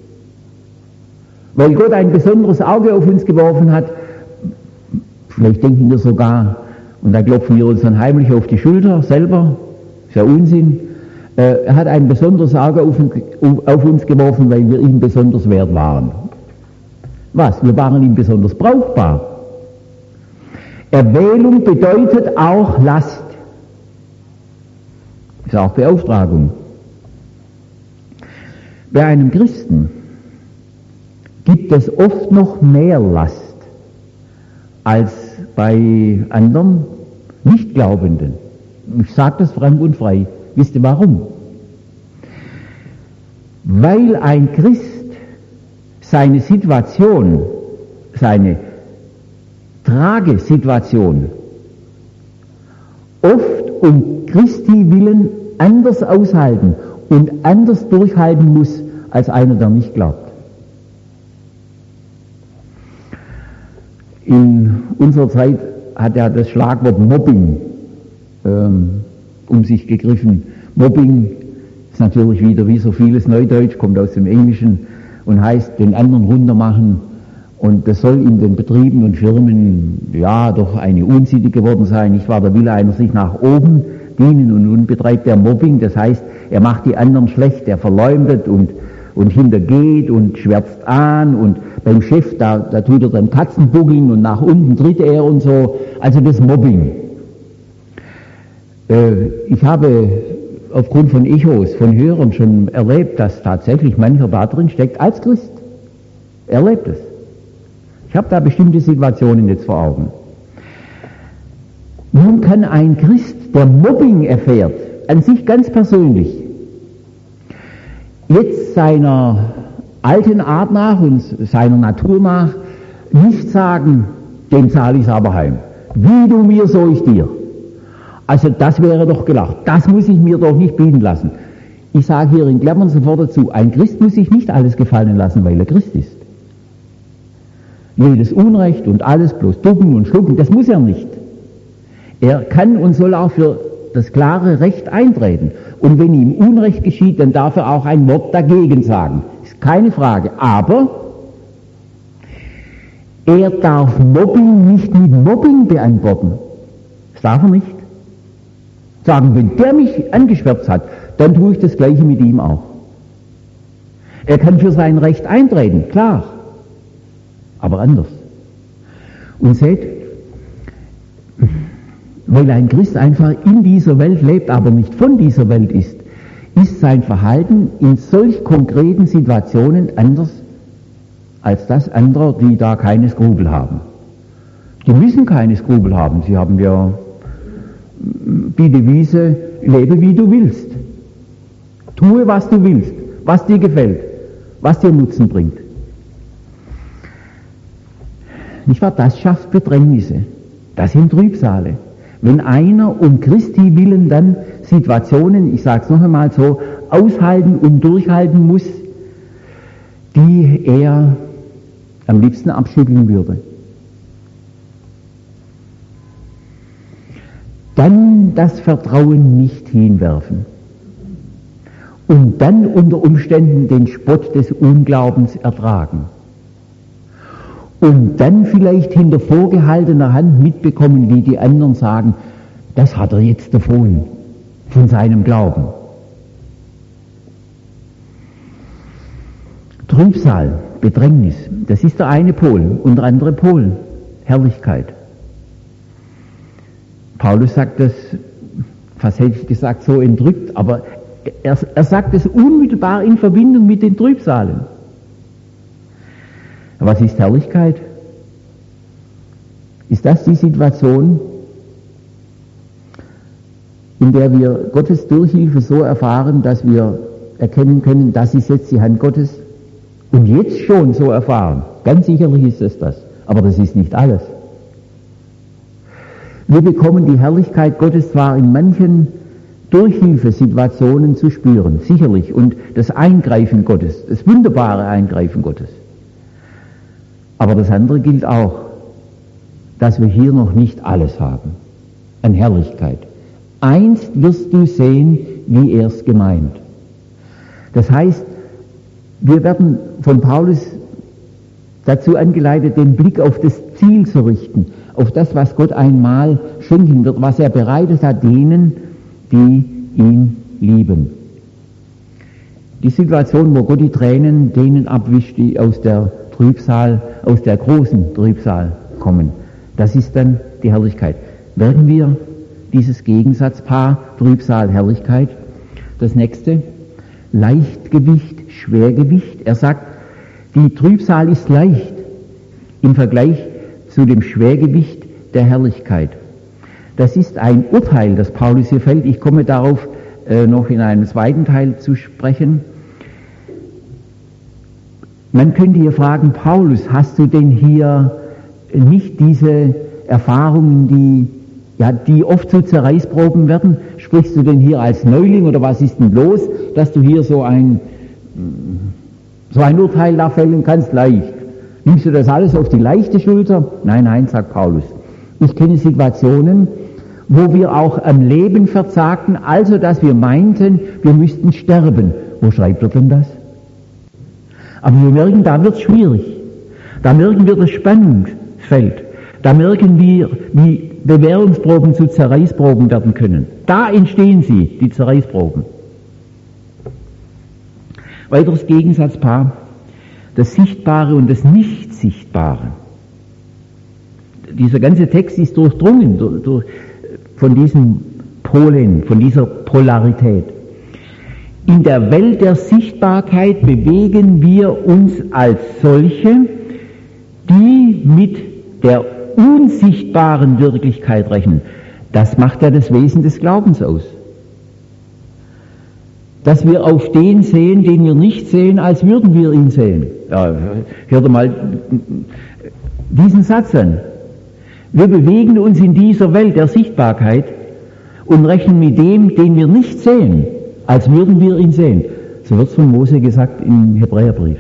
Weil Gott ein besonderes Auge auf uns geworfen hat, vielleicht denken wir sogar, und da klopfen wir uns dann heimlich auf die Schulter selber, ist ja Unsinn, er hat ein besonderes Auge auf uns geworfen, weil wir ihm besonders wert waren. Was? Wir waren ihm besonders brauchbar. Erwählung bedeutet auch Last. Ist auch Beauftragung. Bei einem Christen gibt es oft noch mehr Last als bei anderen Nichtglaubenden. Ich sage das frank und frei. Wisst ihr warum? Weil ein Christ seine Situation, seine Tragesituation oft um Christi willen anders aushalten und anders durchhalten muss als einer, der nicht glaubt. In unserer Zeit hat ja das Schlagwort Mobbing um sich gegriffen. Mobbing ist natürlich wieder wie so vieles Neudeutsch, kommt aus dem Englischen und heißt den anderen runtermachen. Und das soll in den Betrieben und Firmen ja doch eine Unsitte geworden sein. Nicht wahr? Da will einer sich nach oben dienen und nun betreibt er Mobbing. Das heißt, er macht die anderen schlecht, er verleumdet und hintergeht und schwärzt an und beim Chef, da tut er dann Katzenbuckeln und nach unten tritt er und so. Also das Mobbing. Ich habe aufgrund von Echos, von Hörern schon erlebt, dass tatsächlich mancher da drin steckt als Christ. Er erlebt es. Ich habe da bestimmte Situationen jetzt vor Augen. Nun kann ein Christ, der Mobbing erfährt, an sich ganz persönlich, jetzt seiner alten Art nach und seiner Natur nach nicht sagen, dem zahle ich aber heim. Wie du mir, so ich dir. Also das wäre doch gelacht. Das muss ich mir doch nicht bieten lassen. Ich sage hier in Klammern sofort dazu, ein Christ muss sich nicht alles gefallen lassen, weil er Christ ist. Jedes Unrecht und alles bloß ducken und schlucken, das muss er nicht. Er kann und soll auch für das klare Recht eintreten. Und wenn ihm Unrecht geschieht, dann darf er auch ein Wort dagegen sagen. Ist keine Frage. Aber er darf Mobbing nicht mit Mobbing beantworten. Das darf er nicht. Sagen, wenn der mich angeschwärzt hat, dann tue ich das Gleiche mit ihm auch. Er kann für sein Recht eintreten, klar. Aber anders. Und seht, weil ein Christ einfach in dieser Welt lebt, aber nicht von dieser Welt ist sein Verhalten in solch konkreten Situationen anders als das anderer, die da keine Skrupel haben. Die müssen keine Skrupel haben. Sie haben ja die Devise, lebe wie du willst. Tue, was du willst, was dir gefällt, was dir Nutzen bringt. Nicht wahr? Das schafft Bedrängnisse. Das sind Trübsale. Wenn einer um Christi willen dann Situationen, ich sage es noch einmal so, aushalten und durchhalten muss, die er am liebsten abschütteln würde. Dann das Vertrauen nicht hinwerfen. Und dann unter Umständen den Spott des Unglaubens ertragen. Und dann vielleicht hinter vorgehaltener Hand mitbekommen, wie die anderen sagen, das hat er jetzt davon, von seinem Glauben. Trübsal, Bedrängnis, das ist der eine Pol. Und der andere Pol, Herrlichkeit. Paulus sagt das, fast hätte ich gesagt, so entrückt, aber er sagt es unmittelbar in Verbindung mit den Trübsalen. Was ist Herrlichkeit? Ist das die Situation, in der wir Gottes Durchhilfe so erfahren, dass wir erkennen können, das ist jetzt die Hand Gottes und jetzt schon so erfahren, Ganz sicherlich ist es das. Aber das ist nicht alles. Wir bekommen die Herrlichkeit Gottes zwar in manchen Durchhilfesituationen zu spüren, sicherlich, und das Eingreifen Gottes, das wunderbare Eingreifen Gottes. Aber das andere gilt auch, dass wir hier noch nicht alles haben an Herrlichkeit. Einst wirst du sehen, wie er es gemeint. Das heißt, wir werden von Paulus dazu angeleitet, den Blick auf das Ziel zu richten, auf das, was Gott einmal schenken wird, was er bereitet hat denen, die ihn lieben. Die Situation, wo Gott die Tränen denen abwischt, die aus der Trübsal, aus der großen Trübsal kommen, das ist dann die Herrlichkeit. Werden wir dieses Gegensatzpaar Trübsal, Herrlichkeit? Das nächste, Leichtgewicht, Schwergewicht. Er sagt, die Trübsal ist leicht im Vergleich zu dem Schwergewicht der Herrlichkeit. Das ist ein Urteil, das Paulus hier fällt. Ich komme darauf noch in einem zweiten Teil zu sprechen. Man könnte hier fragen, Paulus, hast du denn hier nicht diese Erfahrungen, die oft zu Zerreißproben werden? Sprichst du denn hier als Neuling oder was ist denn los, dass du hier so ein Urteil da fällen kannst? Leicht. Nimmst du das alles auf die leichte Schulter? Nein, nein, sagt Paulus. Ich kenne Situationen, wo wir auch am Leben versagten, also dass wir meinten, wir müssten sterben. Wo schreibt er denn das? Aber wir merken, da wird es schwierig. Da merken wir das Spannungsfeld. Da merken wir, wie Bewährungsproben zu Zerreißproben werden können. Da entstehen sie, die Zerreißproben. Weiteres Gegensatzpaar, das Sichtbare und das Nicht-Sichtbare. Dieser ganze Text ist durchdrungen von diesen Polen, von dieser Polarität. In der Welt der Sichtbarkeit bewegen wir uns als solche, die mit der unsichtbaren Wirklichkeit rechnen. Das macht ja das Wesen des Glaubens aus. Dass wir auf den sehen, den wir nicht sehen, als würden wir ihn sehen. Ja, hört mal diesen Satz an. Wir bewegen uns in dieser Welt der Sichtbarkeit und rechnen mit dem, den wir nicht sehen, als würden wir ihn sehen. So wird es von Mose gesagt im Hebräerbrief.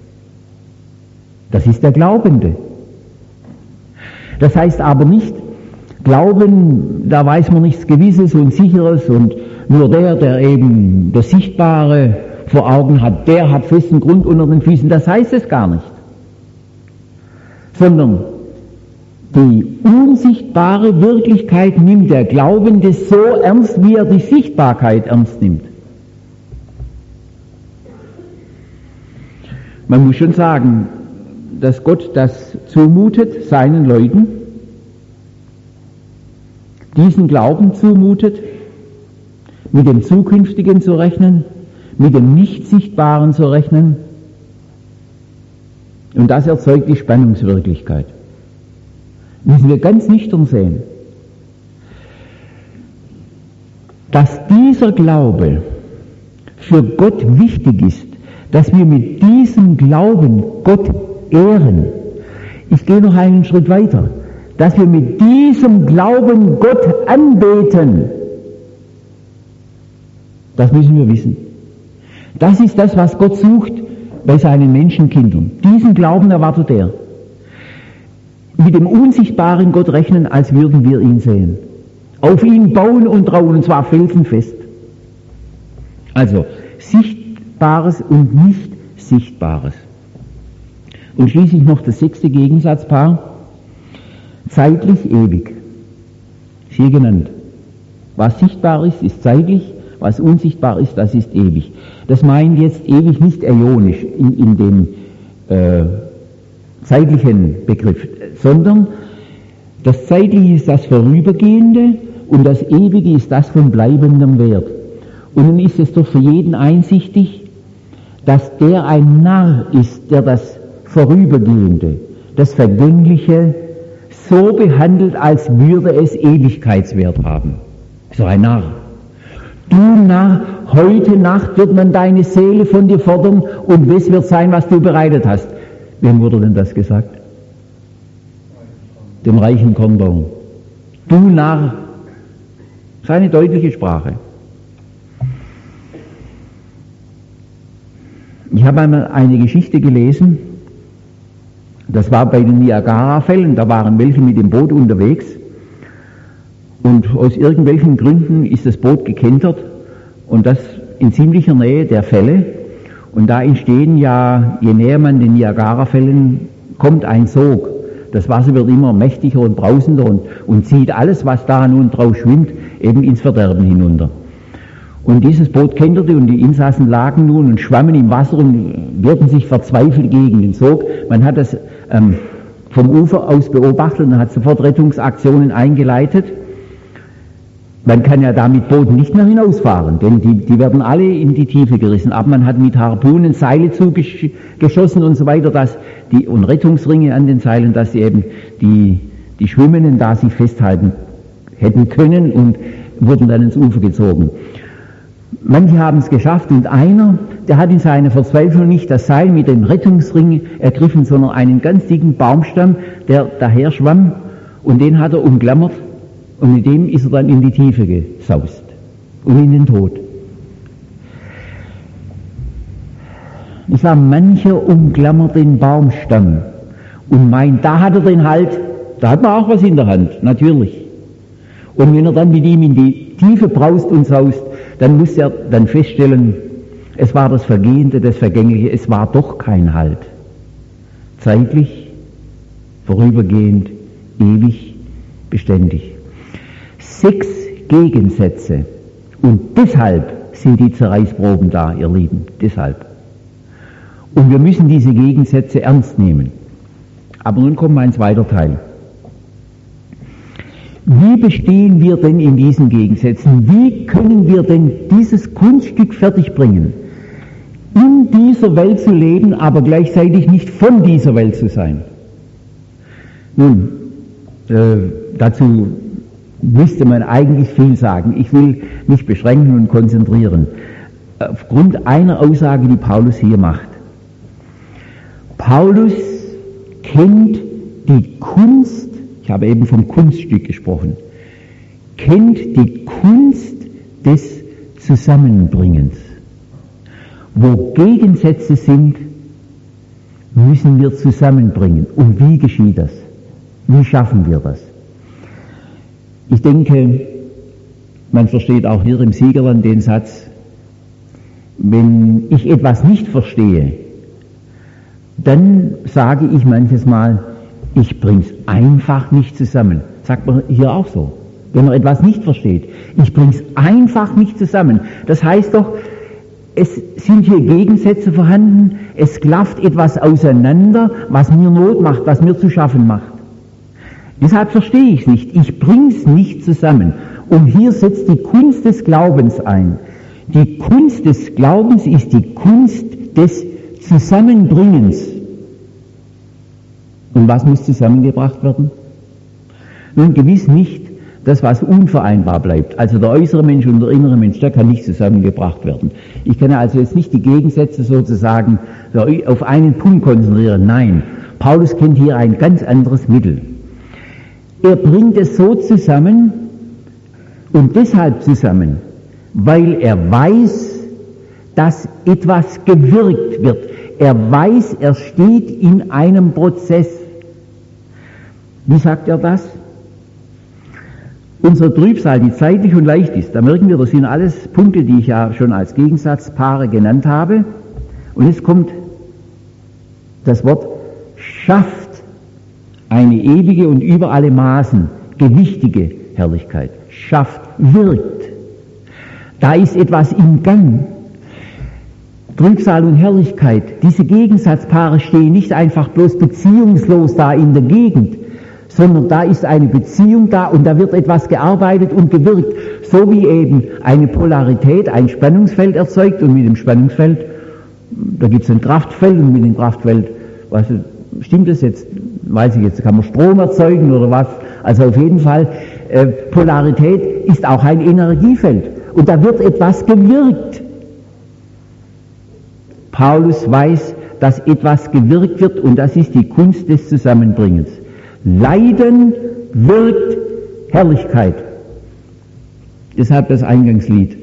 Das ist der Glaubende. Das heißt aber nicht, Glauben, da weiß man nichts Gewisses und Sicheres und nur der eben das Sichtbare vor Augen hat, der hat festen Grund unter den Füßen. Das heißt es gar nicht. Sondern die unsichtbare Wirklichkeit nimmt der Glaubende so ernst, wie er die Sichtbarkeit ernst nimmt. Man muss schon sagen, dass Gott das zumutet, seinen Leuten, diesen Glauben zumutet, mit dem Zukünftigen zu rechnen, mit dem Nicht-Sichtbaren zu rechnen. Und das erzeugt die Spannungswirklichkeit. Müssen wir ganz nüchtern sehen, dass dieser Glaube für Gott wichtig ist, dass wir mit diesem Glauben Gott ehren. Ich gehe noch einen Schritt weiter, dass wir mit diesem Glauben Gott anbeten. Das müssen wir wissen. Das ist das, was Gott sucht bei seinen Menschenkindern. Diesen Glauben erwartet er. Mit dem unsichtbaren Gott rechnen, als würden wir ihn sehen. Auf ihn bauen und trauen, und zwar felsenfest. Also, Sichtbares und Nicht-Sichtbares. Und schließlich noch das 6. Gegensatzpaar. Zeitlich, ewig. Ist hier genannt. Was sichtbar ist, ist zeitlich. Was unsichtbar ist, das ist ewig. Das meint jetzt ewig nicht äonisch in dem zeitlichen Begriff, sondern das Zeitliche ist das Vorübergehende und das Ewige ist das von bleibendem Wert. Und nun ist es doch für jeden einsichtig, dass der ein Narr ist, der das Vorübergehende, das Vergängliche so behandelt, als würde es Ewigkeitswert haben. So ein Narr. Du Narr, heute Nacht wird man deine Seele von dir fordern und was wird sein, was du bereitet hast. Wem wurde denn das gesagt? Dem reichen Kornbauern. Du Narr. Seine deutliche Sprache. Ich habe einmal eine Geschichte gelesen, das war bei den Niagara-Fällen, da waren welche mit dem Boot unterwegs und aus irgendwelchen Gründen ist das Boot gekentert und das in ziemlicher Nähe der Fälle und da entstehen ja, je näher man den Niagara-Fällen kommt, ein Sog. Das Wasser wird immer mächtiger und brausender und zieht alles, was da nun drauf schwimmt, eben ins Verderben hinunter. Und dieses Boot kenterte und die Insassen lagen nun und schwammen im Wasser und wehrten sich verzweifelt gegen den Sog. Man hat das vom Ufer aus beobachtet und hat sofort Rettungsaktionen eingeleitet. Man kann ja da mit Booten nicht mehr hinausfahren, denn die werden alle in die Tiefe gerissen. Aber man hat mit Harpunen Seile zugeschossen und so weiter, und Rettungsringe an den Seilen, dass sie eben die Schwimmenden da sich festhalten hätten können und wurden dann ins Ufer gezogen. Manche haben es geschafft und einer, der hat in seiner Verzweiflung nicht das Seil mit dem Rettungsring ergriffen, sondern einen ganz dicken Baumstamm, der daher schwamm und den hat er umklammert und mit dem ist er dann in die Tiefe gesaust und in den Tod. Es war mancher umklammert den Baumstamm und meint, da hat er den Halt, da hat man auch was in der Hand, natürlich. Und wenn er dann mit ihm in die Tiefe braust und saust, dann muss er dann feststellen, es war das Vergehende, das Vergängliche, es war doch kein Halt. Zeitlich, vorübergehend, ewig, beständig. 6 Gegensätze. Und deshalb sind die Zerreißproben da, ihr Lieben, deshalb. Und wir müssen diese Gegensätze ernst nehmen. Aber nun kommt mein zweiter Teil. Wie bestehen wir denn in diesen Gegensätzen? Wie können wir denn dieses Kunststück fertigbringen, in dieser Welt zu leben, aber gleichzeitig nicht von dieser Welt zu sein? Nun, dazu müsste man eigentlich viel sagen. Ich will mich beschränken und konzentrieren. Aufgrund einer Aussage, die Paulus hier macht. Paulus kennt die Kunst, ich habe eben vom Kunststück gesprochen, kennt die Kunst des Zusammenbringens. Wo Gegensätze sind, müssen wir zusammenbringen. Und wie geschieht das? Wie schaffen wir das? Ich denke, man versteht auch hier im Siegerland den Satz, wenn ich etwas nicht verstehe, dann sage ich manches Mal, ich bring's einfach nicht zusammen. Sagt man hier auch so. Wenn man etwas nicht versteht, ich bring's einfach nicht zusammen. Das heißt doch, es sind hier Gegensätze vorhanden, es klafft etwas auseinander, was mir Not macht, was mir zu schaffen macht. Deshalb verstehe ich es nicht, ich bring's nicht zusammen. Und hier setzt die Kunst des Glaubens ein. Die Kunst des Glaubens ist die Kunst des Zusammenbringens. Und was muss zusammengebracht werden? Nun, gewiss nicht das, was unvereinbar bleibt. Also der äußere Mensch und der innere Mensch, der kann nicht zusammengebracht werden. Ich kann also jetzt nicht die Gegensätze sozusagen auf einen Punkt konzentrieren. Nein, Paulus kennt hier ein ganz anderes Mittel. Er bringt es so zusammen und deshalb zusammen, weil er weiß, dass etwas gewirkt wird. Er weiß, er steht in einem Prozess. Wie sagt er das? Unsere Trübsal, die zeitlich und leicht ist, da merken wir, das sind alles Punkte, die ich ja schon als Gegensatzpaare genannt habe. Und jetzt kommt das Wort schafft eine ewige und über alle Maßen gewichtige Herrlichkeit. Schafft, wirkt. Da ist etwas im Gang. Trübsal und Herrlichkeit, diese Gegensatzpaare stehen nicht einfach bloß beziehungslos da in der Gegend, sondern da ist eine Beziehung da und da wird etwas gearbeitet und gewirkt, so wie eben eine Polarität ein Spannungsfeld erzeugt und mit dem Spannungsfeld, da gibt es ein Kraftfeld und mit dem Kraftfeld, stimmt das jetzt, weiß ich jetzt, kann man Strom erzeugen oder was, also auf jeden Fall, Polarität ist auch ein Energiefeld und da wird etwas gewirkt. Paulus weiß, dass etwas gewirkt wird, und das ist die Kunst des Zusammenbringens. Leiden wirkt Herrlichkeit. Deshalb das Eingangslied.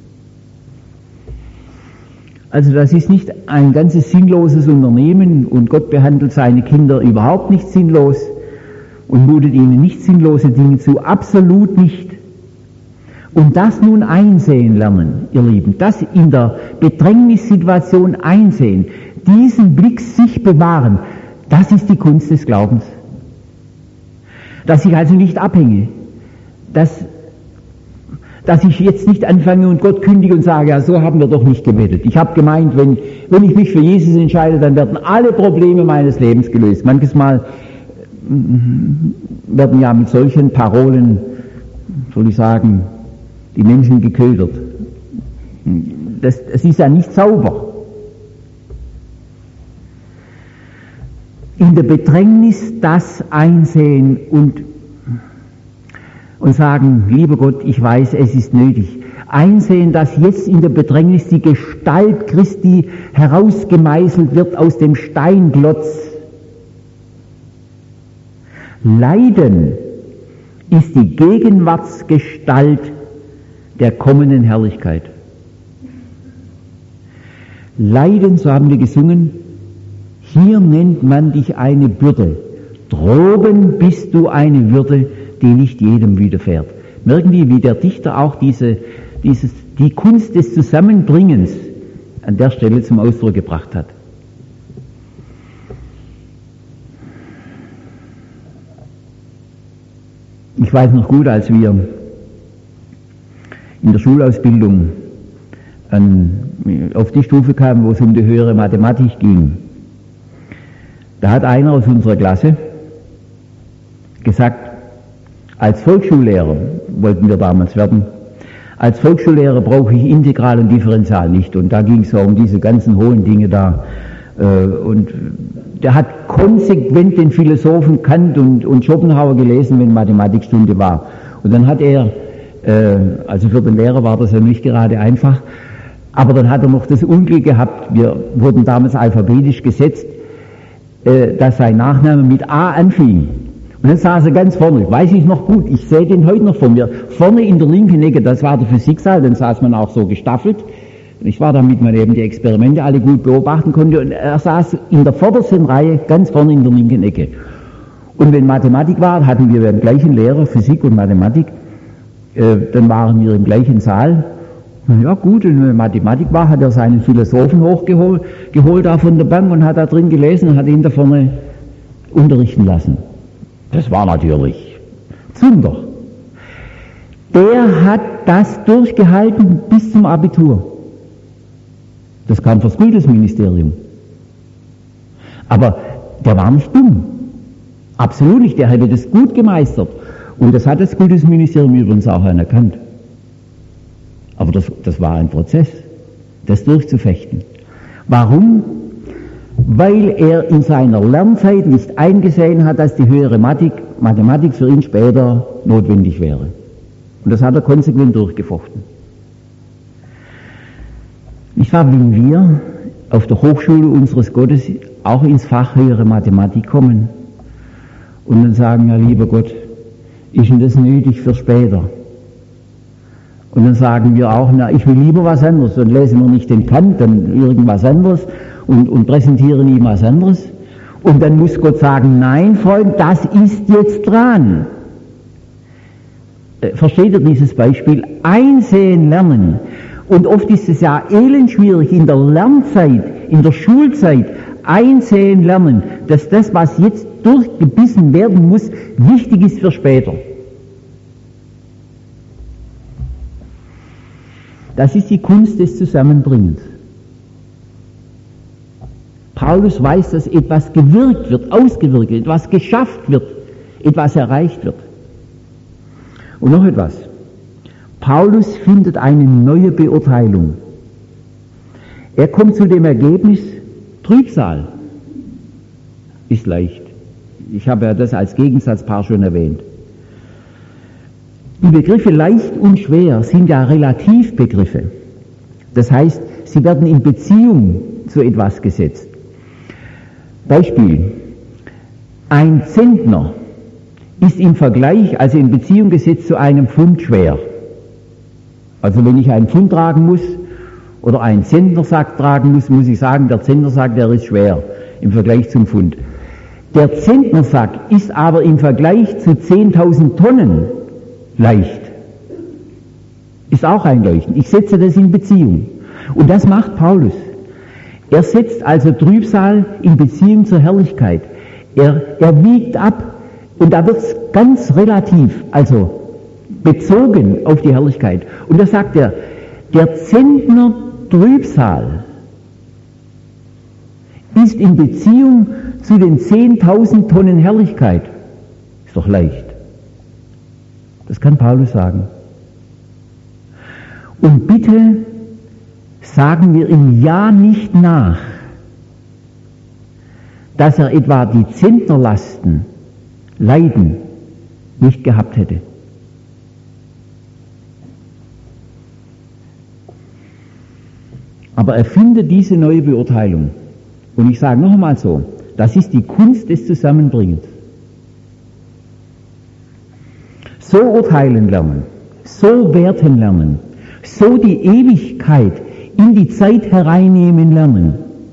Also das ist nicht ein ganzes sinnloses Unternehmen, und Gott behandelt seine Kinder überhaupt nicht sinnlos und mutet ihnen nicht sinnlose Dinge zu, absolut nicht. Und das nun einsehen lernen, ihr Lieben, das in der Bedrängnissituation einsehen, diesen Blick sich bewahren, das ist die Kunst des Glaubens. Dass ich also nicht abhänge, dass ich jetzt nicht anfange und Gott kündige und sage, ja, so haben wir doch nicht gebetet. Ich habe gemeint, wenn ich mich für Jesus entscheide, dann werden alle Probleme meines Lebens gelöst. Manches Mal werden ja mit solchen Parolen, soll ich sagen, die Menschen geködert. Das ist ja nicht sauber. In der Bedrängnis das einsehen und sagen, lieber Gott, ich weiß, es ist nötig. Einsehen, dass jetzt in der Bedrängnis die Gestalt Christi herausgemeißelt wird aus dem Steinglotz. Leiden ist die Gegenwartsgestalt der kommenden Herrlichkeit. Leiden, so haben wir gesungen, hier nennt man dich eine Bürde, droben bist du eine Würde, die nicht jedem widerfährt. Merken wir, wie der Dichter auch die Kunst des Zusammenbringens an der Stelle zum Ausdruck gebracht hat. Ich weiß noch gut, als wir in der Schulausbildung auf die Stufe kamen, wo es um die höhere Mathematik ging, da hat einer aus unserer Klasse gesagt, als Volksschullehrer wollten wir damals werden, als Volksschullehrer brauche ich Integral und Differential nicht. Und da ging es ja um diese ganzen hohen Dinge da. Und der hat konsequent den Philosophen Kant und Schopenhauer gelesen, wenn Mathematikstunde war. Und dann hat er, also für den Lehrer war das ja nicht gerade einfach, aber dann hat er noch das Unglück gehabt, wir wurden damals alphabetisch gesetzt, dass sein Nachname mit A anfing. Und dann saß er ganz vorne, weiß ich noch gut, ich sehe den heute noch vor mir, vorne in der linken Ecke, das war der Physiksaal, dann saß man auch so gestaffelt. Ich war damit man eben die Experimente alle gut beobachten konnte, und er saß in der vordersten Reihe, ganz vorne in der linken Ecke. Und wenn Mathematik war, hatten wir den gleichen Lehrer, Physik und Mathematik, dann waren wir im gleichen Saal. Ja gut, und wenn Mathematik war, hat er seinen Philosophen hochgeholt da von der Bank und hat da drin gelesen und hat ihn da vorne unterrichten lassen. Das war natürlich Zunder. Der hat das durchgehalten bis zum Abitur. Das kam fürs Kultusministerium. Aber der war nicht dumm. Absolut nicht, der hätte das gut gemeistert. Und das hat das Kultusministerium übrigens auch anerkannt. Aber das war ein Prozess, das durchzufechten. Warum? Weil er in seiner Lernzeit nicht eingesehen hat, dass die höhere Mathematik für ihn später notwendig wäre. Und das hat er konsequent durchgefochten. Nicht wahr, wenn wir auf der Hochschule unseres Gottes auch ins Fach höhere Mathematik kommen und dann sagen, ja lieber Gott, ist denn das nötig für später? Und dann sagen wir auch, na, ich will lieber was anderes, dann lesen wir nicht den Kant, dann irgendwas anderes und präsentieren ihm was anderes. Und dann muss Gott sagen, nein, Freund, das ist jetzt dran. Versteht ihr dieses Beispiel? Einsehen lernen. Und oft ist es ja elendschwierig in der Lernzeit, in der Schulzeit, einsehen lernen, dass das, was jetzt durchgebissen werden muss, wichtig ist für später. Das ist die Kunst des Zusammenbringens. Paulus weiß, dass etwas gewirkt wird, ausgewirkt wird, etwas geschafft wird, etwas erreicht wird. Und noch etwas. Paulus findet eine neue Beurteilung. Er kommt zu dem Ergebnis, Trübsal ist leicht. Ich habe ja das als Gegensatzpaar schon erwähnt. Die Begriffe leicht und schwer sind ja Relativbegriffe. Das heißt, sie werden in Beziehung zu etwas gesetzt. Beispiel. Ein Zentner ist im Vergleich, also in Beziehung gesetzt zu einem Pfund schwer. Also wenn ich einen Pfund tragen muss oder einen Zentnersack tragen muss, muss ich sagen, der Zentnersack, der ist schwer im Vergleich zum Pfund. Der Zentnersack ist aber im Vergleich zu 10.000 Tonnen leicht. Ist auch einleuchtend. Ich setze das in Beziehung. Und das macht Paulus. Er setzt also Trübsal in Beziehung zur Herrlichkeit. Er wiegt ab und da wird es ganz relativ, also bezogen auf die Herrlichkeit. Und da sagt er, der Zentner Trübsal ist in Beziehung zu den 10.000 Tonnen Herrlichkeit. Ist doch leicht. Das kann Paulus sagen. Und bitte sagen wir ihm ja nicht nach, dass er etwa die Zentnerlasten, Leiden, nicht gehabt hätte. Aber er findet diese neue Beurteilung. Und ich sage noch einmal so, das ist die Kunst des Zusammenbringens. So urteilen lernen, so werten lernen, so die Ewigkeit in die Zeit hereinnehmen lernen,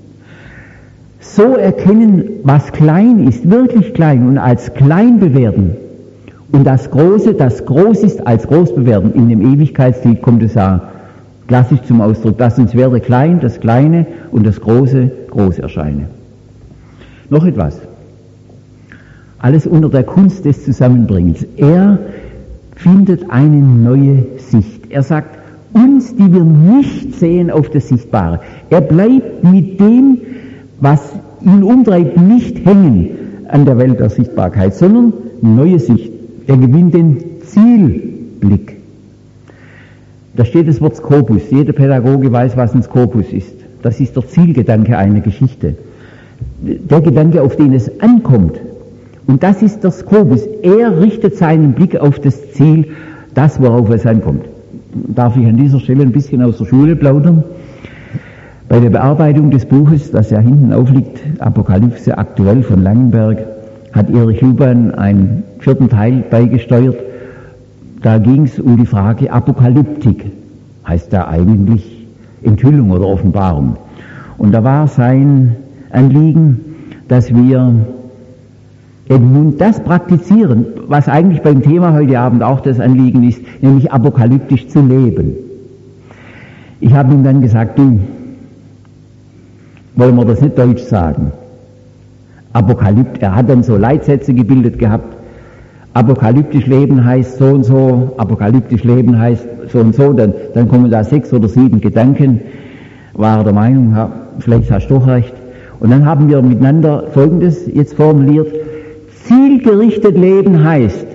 so erkennen, was klein ist, wirklich klein und als klein bewerten und das Große, das groß ist, als groß bewerten. In dem Ewigkeitslied kommt es ja klassisch zum Ausdruck, dass uns werde klein, das Kleine und das Große groß erscheine. Noch etwas. Alles unter der Kunst des Zusammenbringens. Er findet eine neue Sicht. Er sagt, uns, die wir nicht sehen auf das Sichtbare. Er bleibt mit dem, was ihn umtreibt, nicht hängen an der Welt der Sichtbarkeit, sondern eine neue Sicht. Er gewinnt den Zielblick. Da steht das Wort Skopus. Jeder Pädagoge weiß, was ein Skopus ist. Das ist der Zielgedanke einer Geschichte. Der Gedanke, auf den es ankommt. Und das ist der Skopus. Er richtet seinen Blick auf das Ziel, das, worauf es ankommt. Darf ich an dieser Stelle ein bisschen aus der Schule plaudern? Bei der Bearbeitung des Buches, das ja hinten aufliegt, Apokalypse aktuell von Langenberg, hat Erich Luban einen 4. Teil beigesteuert. Da ging es um die Frage Apokalyptik, heißt da eigentlich Enthüllung oder Offenbarung. Und da war sein Anliegen, dass wir nun das praktizieren, was eigentlich beim Thema heute Abend auch das Anliegen ist, nämlich apokalyptisch zu leben. Ich habe ihm dann gesagt, du, wollen wir das nicht deutsch sagen? Er hat dann so Leitsätze gebildet gehabt. Apokalyptisch leben heißt so und so, apokalyptisch leben heißt so und so, dann kommen da 6 oder 7 Gedanken, war er der Meinung, ja, vielleicht hast du doch recht. Und dann haben wir miteinander Folgendes jetzt formuliert: zielgerichtet leben heißt,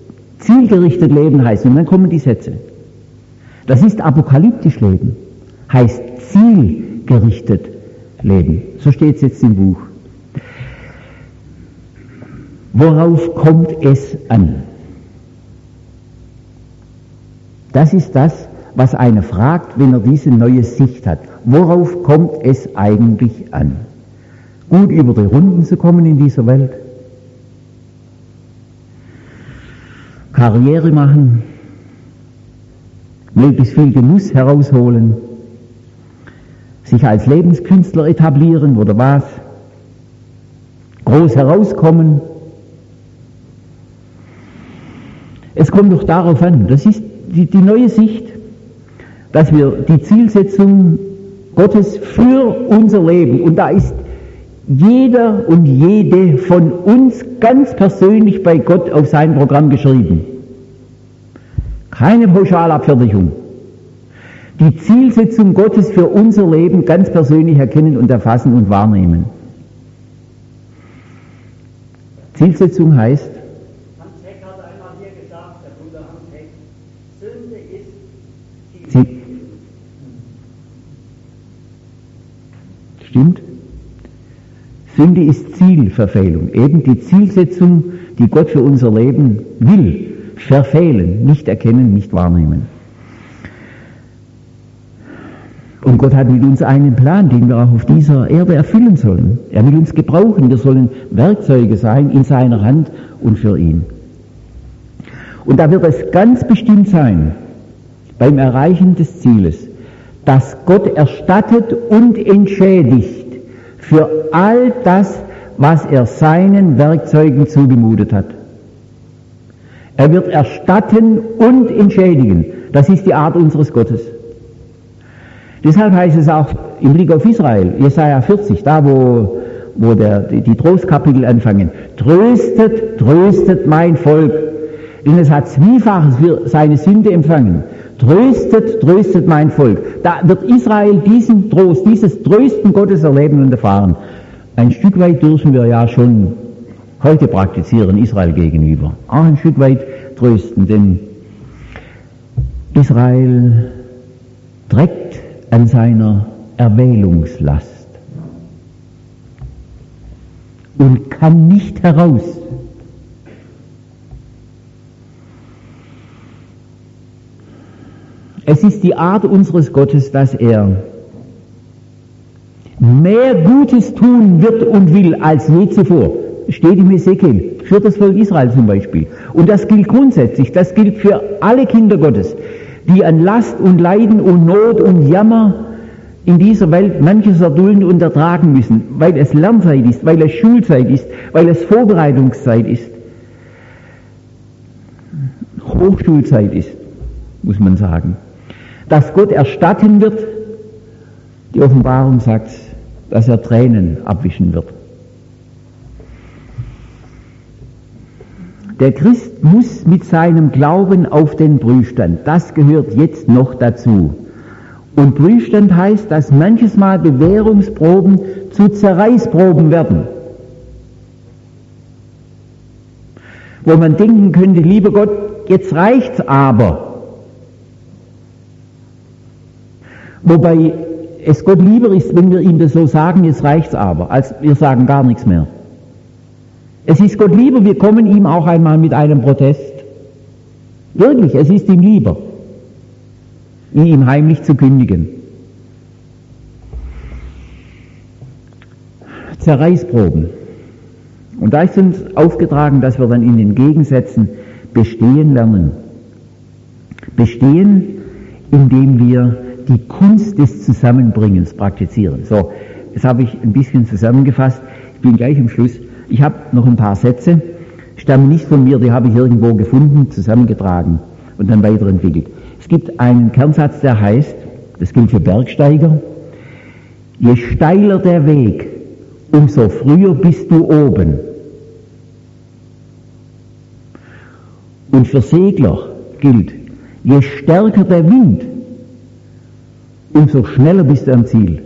und dann kommen die Sätze. Das ist apokalyptisch leben, heißt zielgerichtet leben. So steht es jetzt im Buch. Worauf kommt es an? Das ist das, was einer fragt, wenn er diese neue Sicht hat. Worauf kommt es eigentlich an? Gut über die Runden zu kommen in dieser Welt? Karriere machen? Möglichst viel Genuss herausholen? Sich als Lebenskünstler etablieren oder was? Groß herauskommen? Es kommt doch darauf an, das ist die neue Sicht, dass wir die Zielsetzung Gottes für unser Leben, und da ist jeder und jede von uns ganz persönlich bei Gott auf sein Programm geschrieben. Keine Pauschalabfertigung. Die Zielsetzung Gottes für unser Leben ganz persönlich erkennen und erfassen und wahrnehmen. Zielsetzung heißt, stimmt? Sünde ist Zielverfehlung. Eben die Zielsetzung, die Gott für unser Leben will, verfehlen, nicht erkennen, nicht wahrnehmen. Und Gott hat mit uns einen Plan, den wir auch auf dieser Erde erfüllen sollen. Er will uns gebrauchen, wir sollen Werkzeuge sein in seiner Hand und für ihn. Und da wird es ganz bestimmt sein, beim Erreichen des Zieles, dass Gott erstattet und entschädigt für all das, was er seinen Werkzeugen zugemutet hat. Er wird erstatten und entschädigen. Das ist die Art unseres Gottes. Deshalb heißt es auch im Blick auf Israel, Jesaja 40, da wo die Trostkapitel anfangen, tröstet, tröstet mein Volk, denn es hat Zwiefaches für seine Sünde empfangen. Tröstet, tröstet mein Volk. Da wird Israel diesen Trost, dieses Trösten Gottes erleben und erfahren. Ein Stück weit dürfen wir ja schon heute praktizieren, Israel gegenüber. Auch ein Stück weit trösten, denn Israel trägt an seiner Erwählungslast und kann nicht heraus. Es ist die Art unseres Gottes, dass er mehr Gutes tun wird und will als je zuvor. Steht im Hesekiel, für das Volk Israel zum Beispiel. Und das gilt grundsätzlich, das gilt für alle Kinder Gottes, die an Last und Leiden und Not und Jammer in dieser Welt manches erdulden und ertragen müssen, weil es Lernzeit ist, weil es Schulzeit ist, weil es Vorbereitungszeit ist, Hochschulzeit ist, muss man sagen. Dass Gott erstatten wird, die Offenbarung sagt, dass er Tränen abwischen wird. Der Christ muss mit seinem Glauben auf den Prüfstand, das gehört jetzt noch dazu. Und Prüfstand heißt, dass manches Mal Bewährungsproben zu Zerreißproben werden. Wo man denken könnte, lieber Gott, jetzt reicht's aber. Wobei es Gott lieber ist, wenn wir ihm das so sagen, jetzt reicht's aber, als wir sagen gar nichts mehr. Es ist Gott lieber, wir kommen ihm auch einmal mit einem Protest. Wirklich, es ist ihm lieber, ihn ihm heimlich zu kündigen. Zerreißproben. Und da ist uns aufgetragen, dass wir dann in den Gegensätzen bestehen lernen. Bestehen, indem wir die Kunst des Zusammenbringens praktizieren. So, das habe ich ein bisschen zusammengefasst. Ich bin gleich am Schluss. Ich habe noch ein paar Sätze, stammen nicht von mir, die habe ich irgendwo gefunden, zusammengetragen und dann weiterentwickelt. Es gibt einen Kernsatz, der heißt, das gilt für Bergsteiger, je steiler der Weg, umso früher bist du oben. Und für Segler gilt, je stärker der Wind, umso schneller bist du am Ziel.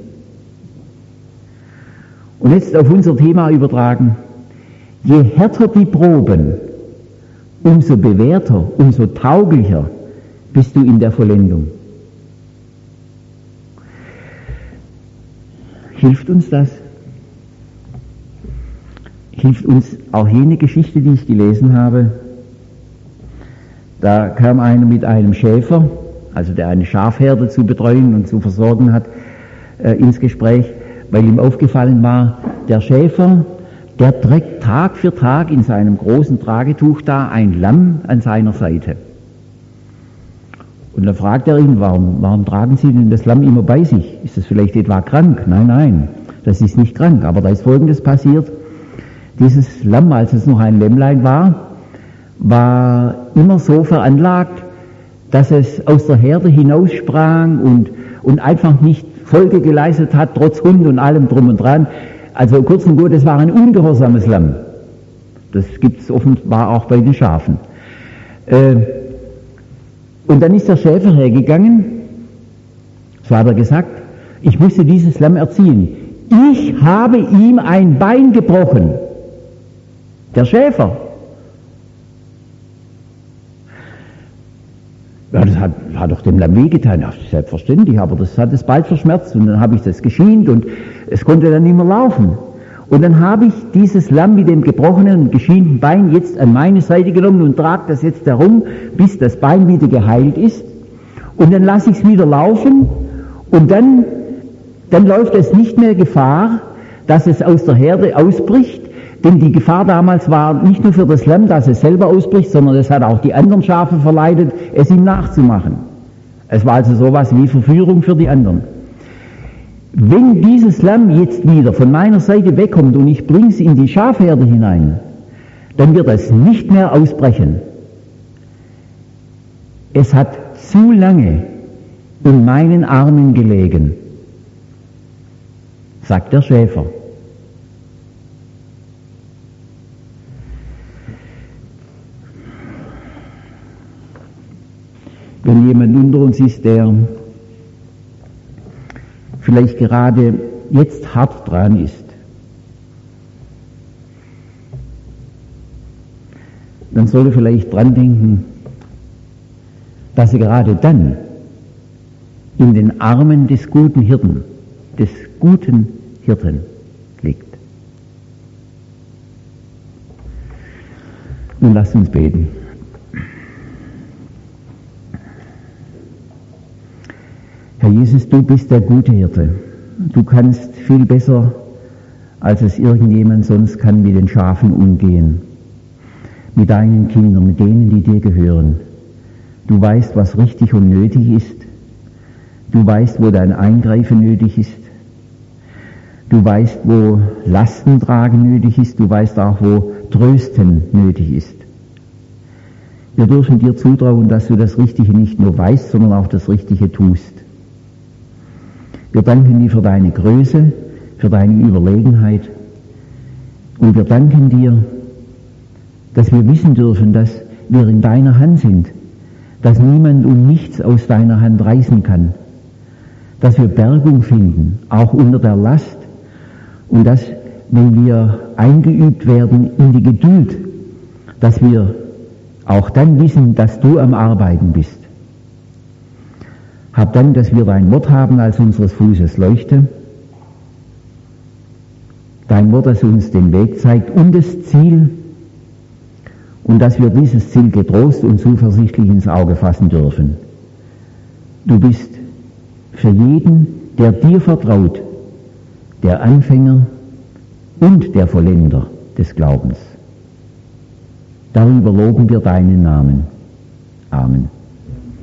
Und jetzt auf unser Thema übertragen, je härter die Proben, umso bewährter, umso tauglicher bist du in der Vollendung. Hilft uns das? Hilft uns auch jene Geschichte, die ich gelesen habe? Da kam einer mit einem Schäfer, also der eine Schafherde zu betreuen und zu versorgen hat, ins Gespräch, weil ihm aufgefallen war, der Schäfer, der trägt Tag für Tag in seinem großen Tragetuch da ein Lamm an seiner Seite. Und dann fragt er ihn, warum tragen Sie denn das Lamm immer bei sich? Ist das vielleicht etwa krank? Nein, das ist nicht krank. Aber da ist Folgendes passiert. Dieses Lamm, als es noch ein Lämmlein war immer so veranlagt, dass es aus der Herde hinaussprang und einfach nicht Folge geleistet hat, trotz Hund und allem drum und dran. Also kurz und gut, es war ein ungehorsames Lamm. Das gibt es offenbar auch bei den Schafen. Und dann ist der Schäfer hergegangen, so hat er gesagt, ich musste dieses Lamm erziehen. Ich habe ihm ein Bein gebrochen. Der Schäfer. Ja, das hat doch dem Lamm wehgetan. Ja, selbstverständlich, aber das hat es bald verschmerzt und dann habe ich das geschient und es konnte dann nicht mehr laufen. Und dann habe ich dieses Lamm mit dem gebrochenen und geschienten Bein jetzt an meine Seite genommen und trage das jetzt herum, bis das Bein wieder geheilt ist. Und dann lasse ich es wieder laufen Und dann läuft es nicht mehr Gefahr, dass es aus der Herde ausbricht, denn die Gefahr damals war nicht nur für das Lamm, dass es selber ausbricht, sondern es hat auch die anderen Schafe verleitet, es ihm nachzumachen. Es war also sowas wie Verführung für die anderen. Wenn dieses Lamm jetzt wieder von meiner Seite wegkommt und ich bringe es in die Schafherde hinein, dann wird es nicht mehr ausbrechen. Es hat zu lange in meinen Armen gelegen, sagt der Schäfer. Wenn jemand unter uns ist, der vielleicht gerade jetzt hart dran ist, dann sollte vielleicht dran denken, dass er gerade dann in den Armen des guten Hirten liegt. Nun lasst uns beten. Herr Jesus, du bist der gute Hirte. Du kannst viel besser, als es irgendjemand sonst kann, mit den Schafen umgehen. Mit deinen Kindern, mit denen, die dir gehören. Du weißt, was richtig und nötig ist. Du weißt, wo dein Eingreifen nötig ist. Du weißt, wo Lasten tragen nötig ist. Du weißt auch, wo Trösten nötig ist. Wir dürfen dir zutrauen, dass du das Richtige nicht nur weißt, sondern auch das Richtige tust. Wir danken dir für deine Größe, für deine Überlegenheit. Und wir danken dir, dass wir wissen dürfen, dass wir in deiner Hand sind, dass niemand und nichts aus deiner Hand reißen kann, dass wir Bergung finden, auch unter der Last, und dass, wenn wir eingeübt werden in die Geduld, dass wir auch dann wissen, dass du am Arbeiten bist. Hab Dank, dass wir dein Wort haben als unseres Fußes Leuchte, dein Wort, das uns den Weg zeigt und das Ziel, und dass wir dieses Ziel getrost und zuversichtlich ins Auge fassen dürfen. Du bist für jeden, der dir vertraut, der Anfänger und der Vollender des Glaubens. Darüber loben wir deinen Namen. Amen.